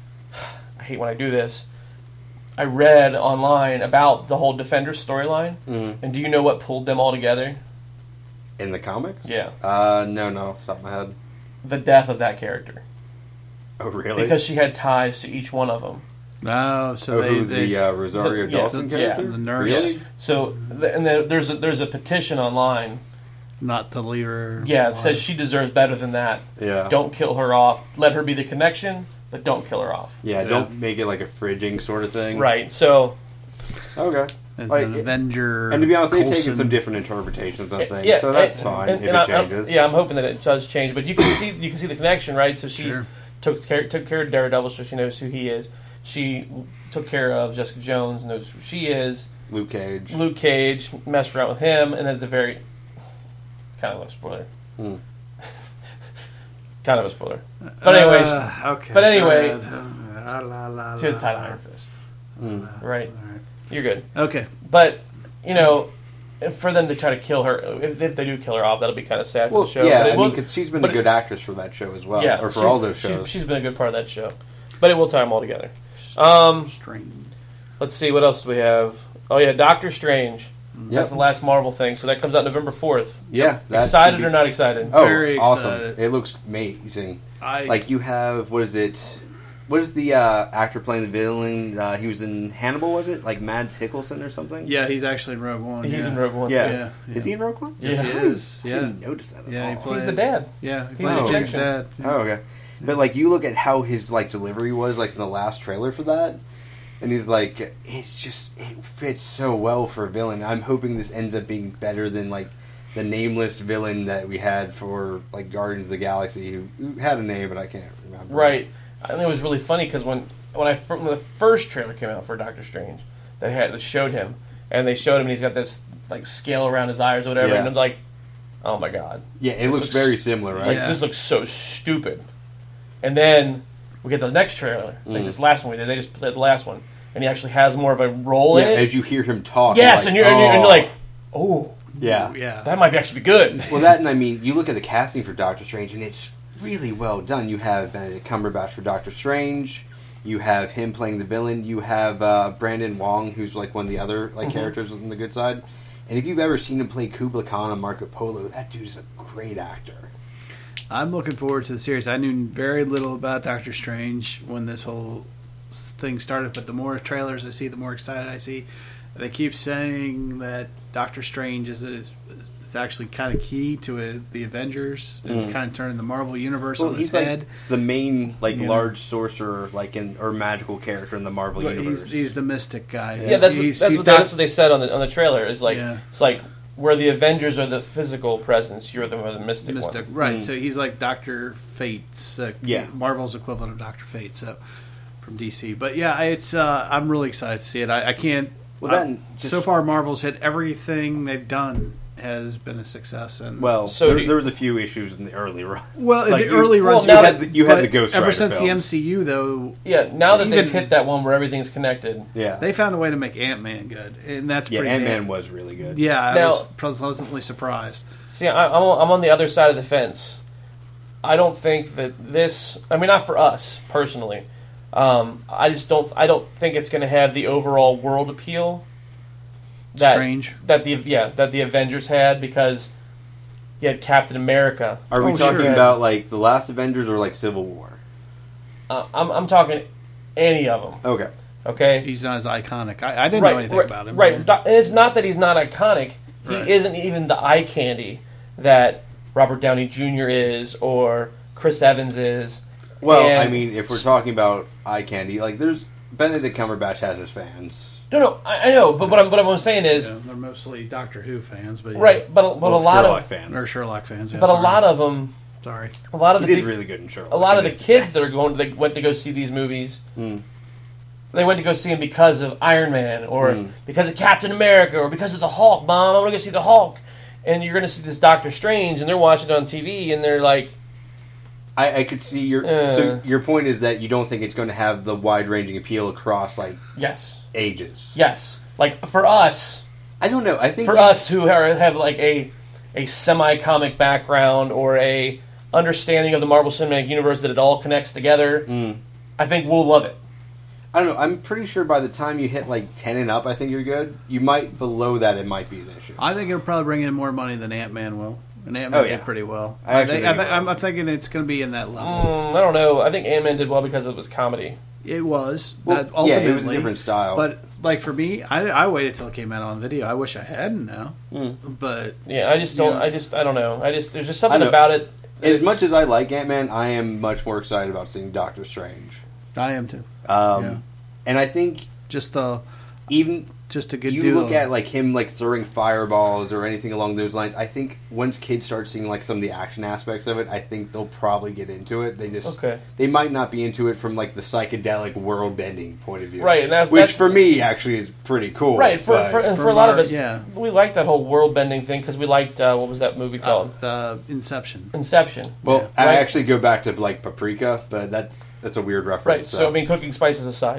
I hate when I do this. I read online about the whole Defenders storyline, Mhm. and do you know what pulled them all together? In the comics? Yeah. Uh, no, no, off the top of my head. The death of that character, Oh, really? because she had ties to each one of them. No, so oh, they, who, they the uh, Rosario the- yeah, Dawson the- character? yeah, the nurse. Really? So, th- and there, there's a, there's a petition online not to leave her. Yeah, it alive. says she deserves better than that. Yeah. Don't kill her off. Let her be the connection, but don't kill her off. Yeah, Yeah. don't make it like a fridging sort of thing. Right. So, Okay. As Like, an it- Avenger. And to be honest, they've taken Coulson. some different interpretations of things, yeah, so that's and- fine and- if and it I- I'm- changes. yeah, I'm hoping that it does change, but you can see you can see the connection, right? So she Sure. took care took care of Daredevil, so she knows who he is. She took care of Jessica Jones, knows who she is. Luke Cage. Luke Cage messed around with him, and then at the very kind of a spoiler, Hmm. kind of a spoiler. But anyways, Uh, okay. but anyway, Uh, la, la, la, she was la, tied la. Iron Fist, Hmm. right? All right. You're good. Okay. But you know, for them to try to kill her, if, if they do kill her off, that'll be kind of sad for Well, the show. yeah, But it I will- mean, because she's been but a it- good actress for that show as well, yeah, or for she- all those she- shows. she's been a good part of that show, but it will tie them all together. Um, Strange. let's see, what else do we have? Oh yeah, Doctor Strange. Yep. That's the last Marvel thing, so that comes out November fourth. Yeah, that Excited should be- or not excited? Oh, Very awesome! excited. It looks amazing. I Like you have, what is it? What is the uh, actor playing the villain? Uh, he was in Hannibal, was it? Like Mads Mikkelsen or something? Yeah, he's actually in Rogue One. He's yeah. in Rogue One. Yeah. Yeah, yeah. Is he in Rogue One? Yes, he Yeah. is. I Yeah. didn't notice that at Yeah, he all. plays He's the dad. Yeah, he He's plays the Jake's Jackson. dad. Oh, okay. But like you look at how his like delivery was like in the last trailer for that, and he's like, it's just it fits so well for a villain. I'm hoping this ends up being better than like the nameless villain that we had for like Guardians of the Galaxy, who, who had a name but I can't remember. Right. I think it was really funny because when when I fir- when the first trailer came out for Doctor Strange, they had they showed him and they showed him and he's got this like scale around his eyes or whatever, Yeah. and I'm like, oh my god, Yeah, it This looks looks- very similar, right? like Yeah. this looks so stupid. And then we get the next trailer, like Mm. this last one we did. They just played the last one, and he actually has more of a role Yeah, in it. as you hear him talk. yes, like, and, you're, and, you're, and you're oh. like, oh, yeah. Yeah. that might actually be good. Well, that and I mean, you look at the casting for Doctor Strange, and it's really well done. You have Benedict Cumberbatch for Doctor Strange. You have him playing the villain. You have uh, Brandon Wong, who's like one of the other like Mhm. characters on the good side. And if you've ever seen him play Kubla Khan on Marco Polo, that dude's a great actor. I'm looking forward to the series. I knew very little about Doctor Strange when this whole thing started, but the more trailers I see, the more excited I see. They keep saying that Doctor Strange is, is, is actually kind of key to a, the Avengers and Mm. kind of turning the Marvel universe Well, on he's its like head. the main like Yeah. large sorcerer, like in or magical character in the Marvel But universe. he's, he's the mystic guy. Yeah, that's what, He's- that's, he's what they, not- that's what they said on the on the trailer. Is like Yeah. it's like where the Avengers are the physical presence, you're the, the mystic, Mystic, one. right? Mm. So he's like Doctor Fate's, uh, Yeah. Marvel's equivalent of Doctor Fate. So from D C, but yeah, it's uh, I'm really excited to see it. I, I can't. Well, I- then, just- so far, Marvel's hit everything they've done has been a success. And well, So there, do you- there was a few issues in the early run. well, It's in like the you- early well, runs, now you that- had the, you had but the Ghost ever Rider since the film. M C U though, Yeah, now that they've Even- hit that one where everything's connected. Yeah, they found a way to make Ant Man good, and that's yeah, pretty. Ant Man damn- was really good. Yeah, I Now- was pleasantly surprised. See, I, I'm on- I'm on the other side of the fence. I don't think that this. I mean, not for us personally. Um, I just don't. I don't think it's going to have the overall world appeal that Strange. that the yeah that the Avengers had, because you had Captain America. Are we Oh, talking sure. about like the last Avengers or like Civil War? Uh, I'm I'm talking any of them. Okay. Okay. He's not as iconic. I, I didn't right, know anything right, about him. Right, Do- and it's not that he's not iconic. He Right. isn't even the eye candy that Robert Downey Junior is or Chris Evans is. Well, And- I mean, if we're talking about eye candy, like there's Benedict Cumberbatch has his fans. No, no, I, I know, but what I'm what I'm saying is Yeah, they're mostly Doctor Who fans, but yeah. right, but but Well, a lot Sherlock of fans. or Sherlock fans. Yeah, but sorry. a lot of them, sorry. a lot of He the did peop- really good in Sherlock. a lot of in the his kids that defense. are going, they went to go see these movies. Mm. They went to go see him because of Iron Man or Mm. because of Captain America or because of the Hulk. Mom, I want to go see the Hulk. And you're going to see this Doctor Strange, and they're watching it on T V, and they're like, I, I could see your. Uh. So your point is that you don't think it's going to have the wide-ranging appeal across like yes, ages. yes. Like for us, I don't know. I think for you- us who are, have like a a semi comic background or a understanding of the Marvel Cinematic Universe that it all connects together, Mm. I think we'll love it. I don't know. I'm pretty sure by the time you hit like ten and up, I think you're good. You might below that, it might be an issue. I think it'll probably bring in more money than Ant Man will. And Ant Man Oh, yeah. did pretty well. I actually think, think I it think, will. I'm thinking it's going to be in that level. Mm, I don't know. I think Ant Man did well because it was comedy. It was Well, that yeah, ultimately, it was a different style. But like for me, I, I waited till it came out on video. I wish I hadn't now, Mm. but Yeah, I just don't. Yeah. I just. I don't know. I just. There's just I something know. about it. As It's- much as I like Ant-Man, I am much more excited about seeing Doctor Strange. I am too. Um, Yeah. And I think Just the even just a good you deal. look at like him like throwing fireballs or anything along those lines. I think once kids start seeing like some of the action aspects of it, I think they'll probably get into it. They just Okay. they might not be into it from like the psychedelic world bending point of view, Right, and that's- which that's- for me actually is pretty cool. Right, for, but- for, and for, For a lot of Mar- us, yeah. we liked that whole world bending thing because we liked, uh, what was that movie called? uh, uh, Inception. Inception. well, I Right. actually go back to like Paprika, but that's that's a weird reference. Right, so I mean, cooking spices aside.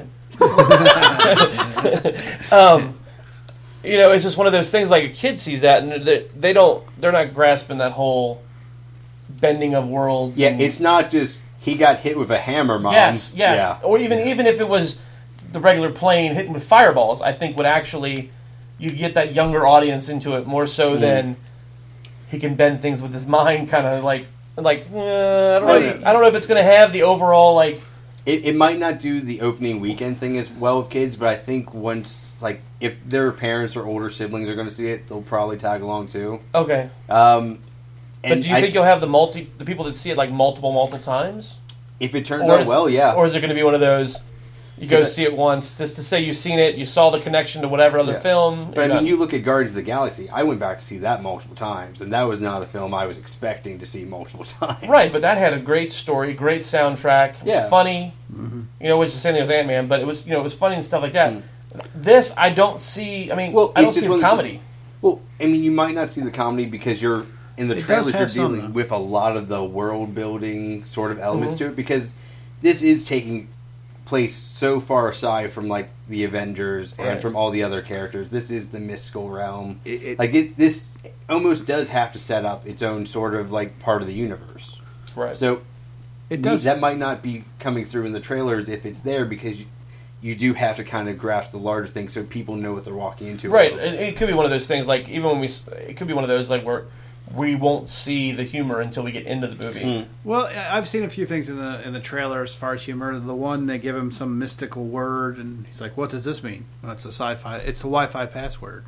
um, you know, it's just one of those things like a kid sees that and they, they don't, they're not grasping that whole bending of worlds. yeah, and- it's not just he got hit with a hammer, mom. Yes, yes. Yeah. Or even even if it was the regular plane hitting with fireballs, I think would actually you get that younger audience into it more so Mm. than he can bend things with his mind, kind of like like uh, I don't know. Oh, if, yeah. I don't know if it's going to have the overall like It, it might not do the opening weekend thing as well with kids, but I think once, like, if their parents or older siblings are going to see it, they'll probably tag along too. okay. Um, But and do you I- think you'll have the multi the people that see it like multiple multiple times? if it turns Or out is- well, yeah. Or is it going to be one of those you go Is it- see it once just to say you've seen it, you saw the connection to whatever other Yeah. film? but I you're mean, done. you look at Guardians of the Galaxy. I went back to see that multiple times, and that was not a film I was expecting to see multiple times. Right, but that had a great story, great soundtrack. It was Yeah. funny. Mm-hmm. You know, which is the same thing as Ant Man, but it was you know it was funny and stuff like that. Mm. This I don't see. I mean, Well, I don't it's see just the one of the- comedy. Well, I mean, you might not see the comedy because you're in the It does trailers. You're have some, dealing though. with a lot of the world building sort of elements Mhm. to it because this is taking place so far aside from like the Avengers and Right. from all the other characters. This is the mystical realm. It- it- like it, this almost does have to set up its own sort of like part of the universe. Right. So It does. that might not be coming through in the trailers if it's there because you, you do have to kind of grasp the larger thing so people know what they're walking into. right. It, it could be one of those things. Like even when we, s- it could be one of those like where we won't see the humor until we get into the movie. Mm. Well, I- I've seen a few things in the in the trailer as far as humor. The one they give him some mystical word, and he's like, "What does this mean?" Well, it's a sci-fi. It's a Wi-Fi password.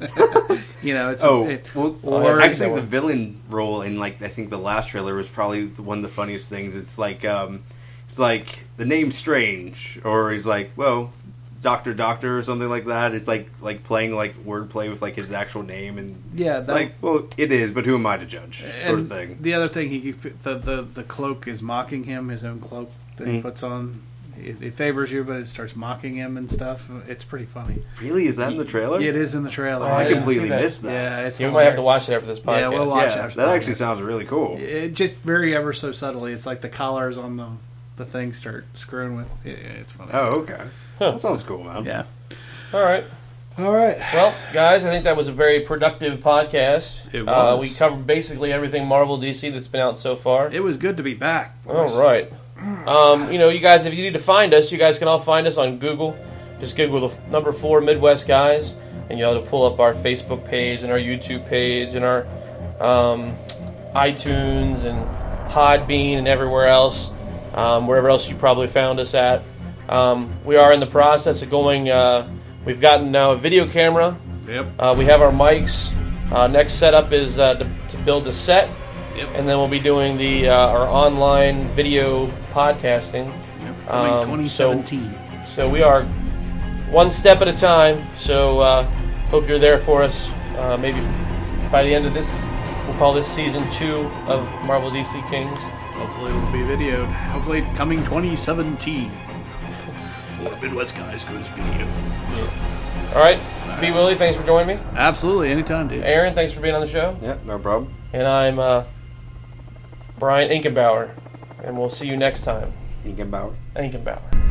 you know. It's Oh, it, well, Oh, well, yeah, actually, that the one. villain role in like I think the last trailer was probably the- one of the funniest things. It's like um, it's like the name's Strange, or he's like, well, Doctor Doctor or something like that. It's like like playing like wordplay with like his actual name, and yeah. it's That, like, well, it is, but who am I to judge? Sort of and thing. The other thing, he the, the the cloak is mocking him. His own cloak that he Mm. puts on. It, it favors you, but it starts mocking him and stuff. It's pretty funny. Really, is that in the trailer? It is in the trailer. Oh, I I didn't completely see that. missed that. Yeah, it's Yeah, we might have to hilarious. watch it after this podcast. Yeah, we'll watch Yeah, after that the actually podcast. sounds really cool. It just very ever so subtly. It's like the collars on the the thing start screwing with. Yeah, it's funny. Oh, okay. That sounds cool, man. yeah. All right. All right. Well, guys, I think that was a very productive podcast. It Uh, was. we covered basically everything Marvel D C that's been out so far. It was good to be back. All right. Um, you know, you guys, if you need to find us, you guys can all find us on Google. Just Google the number four Midwest Guys, and you'll have to pull up our Facebook page and our YouTube page and our um, iTunes and Podbean and everywhere else, um, wherever else you probably found us at. Um, we are in the process of going. Uh, we've gotten now a video camera. Yep. Uh, we have our mics. Uh, next setup is uh, to, to build the set. Yep. And then we'll be doing the uh, our online video podcasting. Yep. Coming Um, twenty so- seventeen. So we are one step at a time. So uh, hope you're there for us. Uh, maybe by the end of this, we'll call this season two of Marvel D C Kings. Hopefully, it will be videoed. Hopefully, coming twenty seventeen. Or Midwest Guys goes video. All right, B. Willie, thanks for joining me. Absolutely, anytime, dude. Aaron, thanks for being on the show. Yeah, no problem. And I'm uh, Brian Inkenbauer. And we'll see you next time. Ingenbauer. Inkenbauer.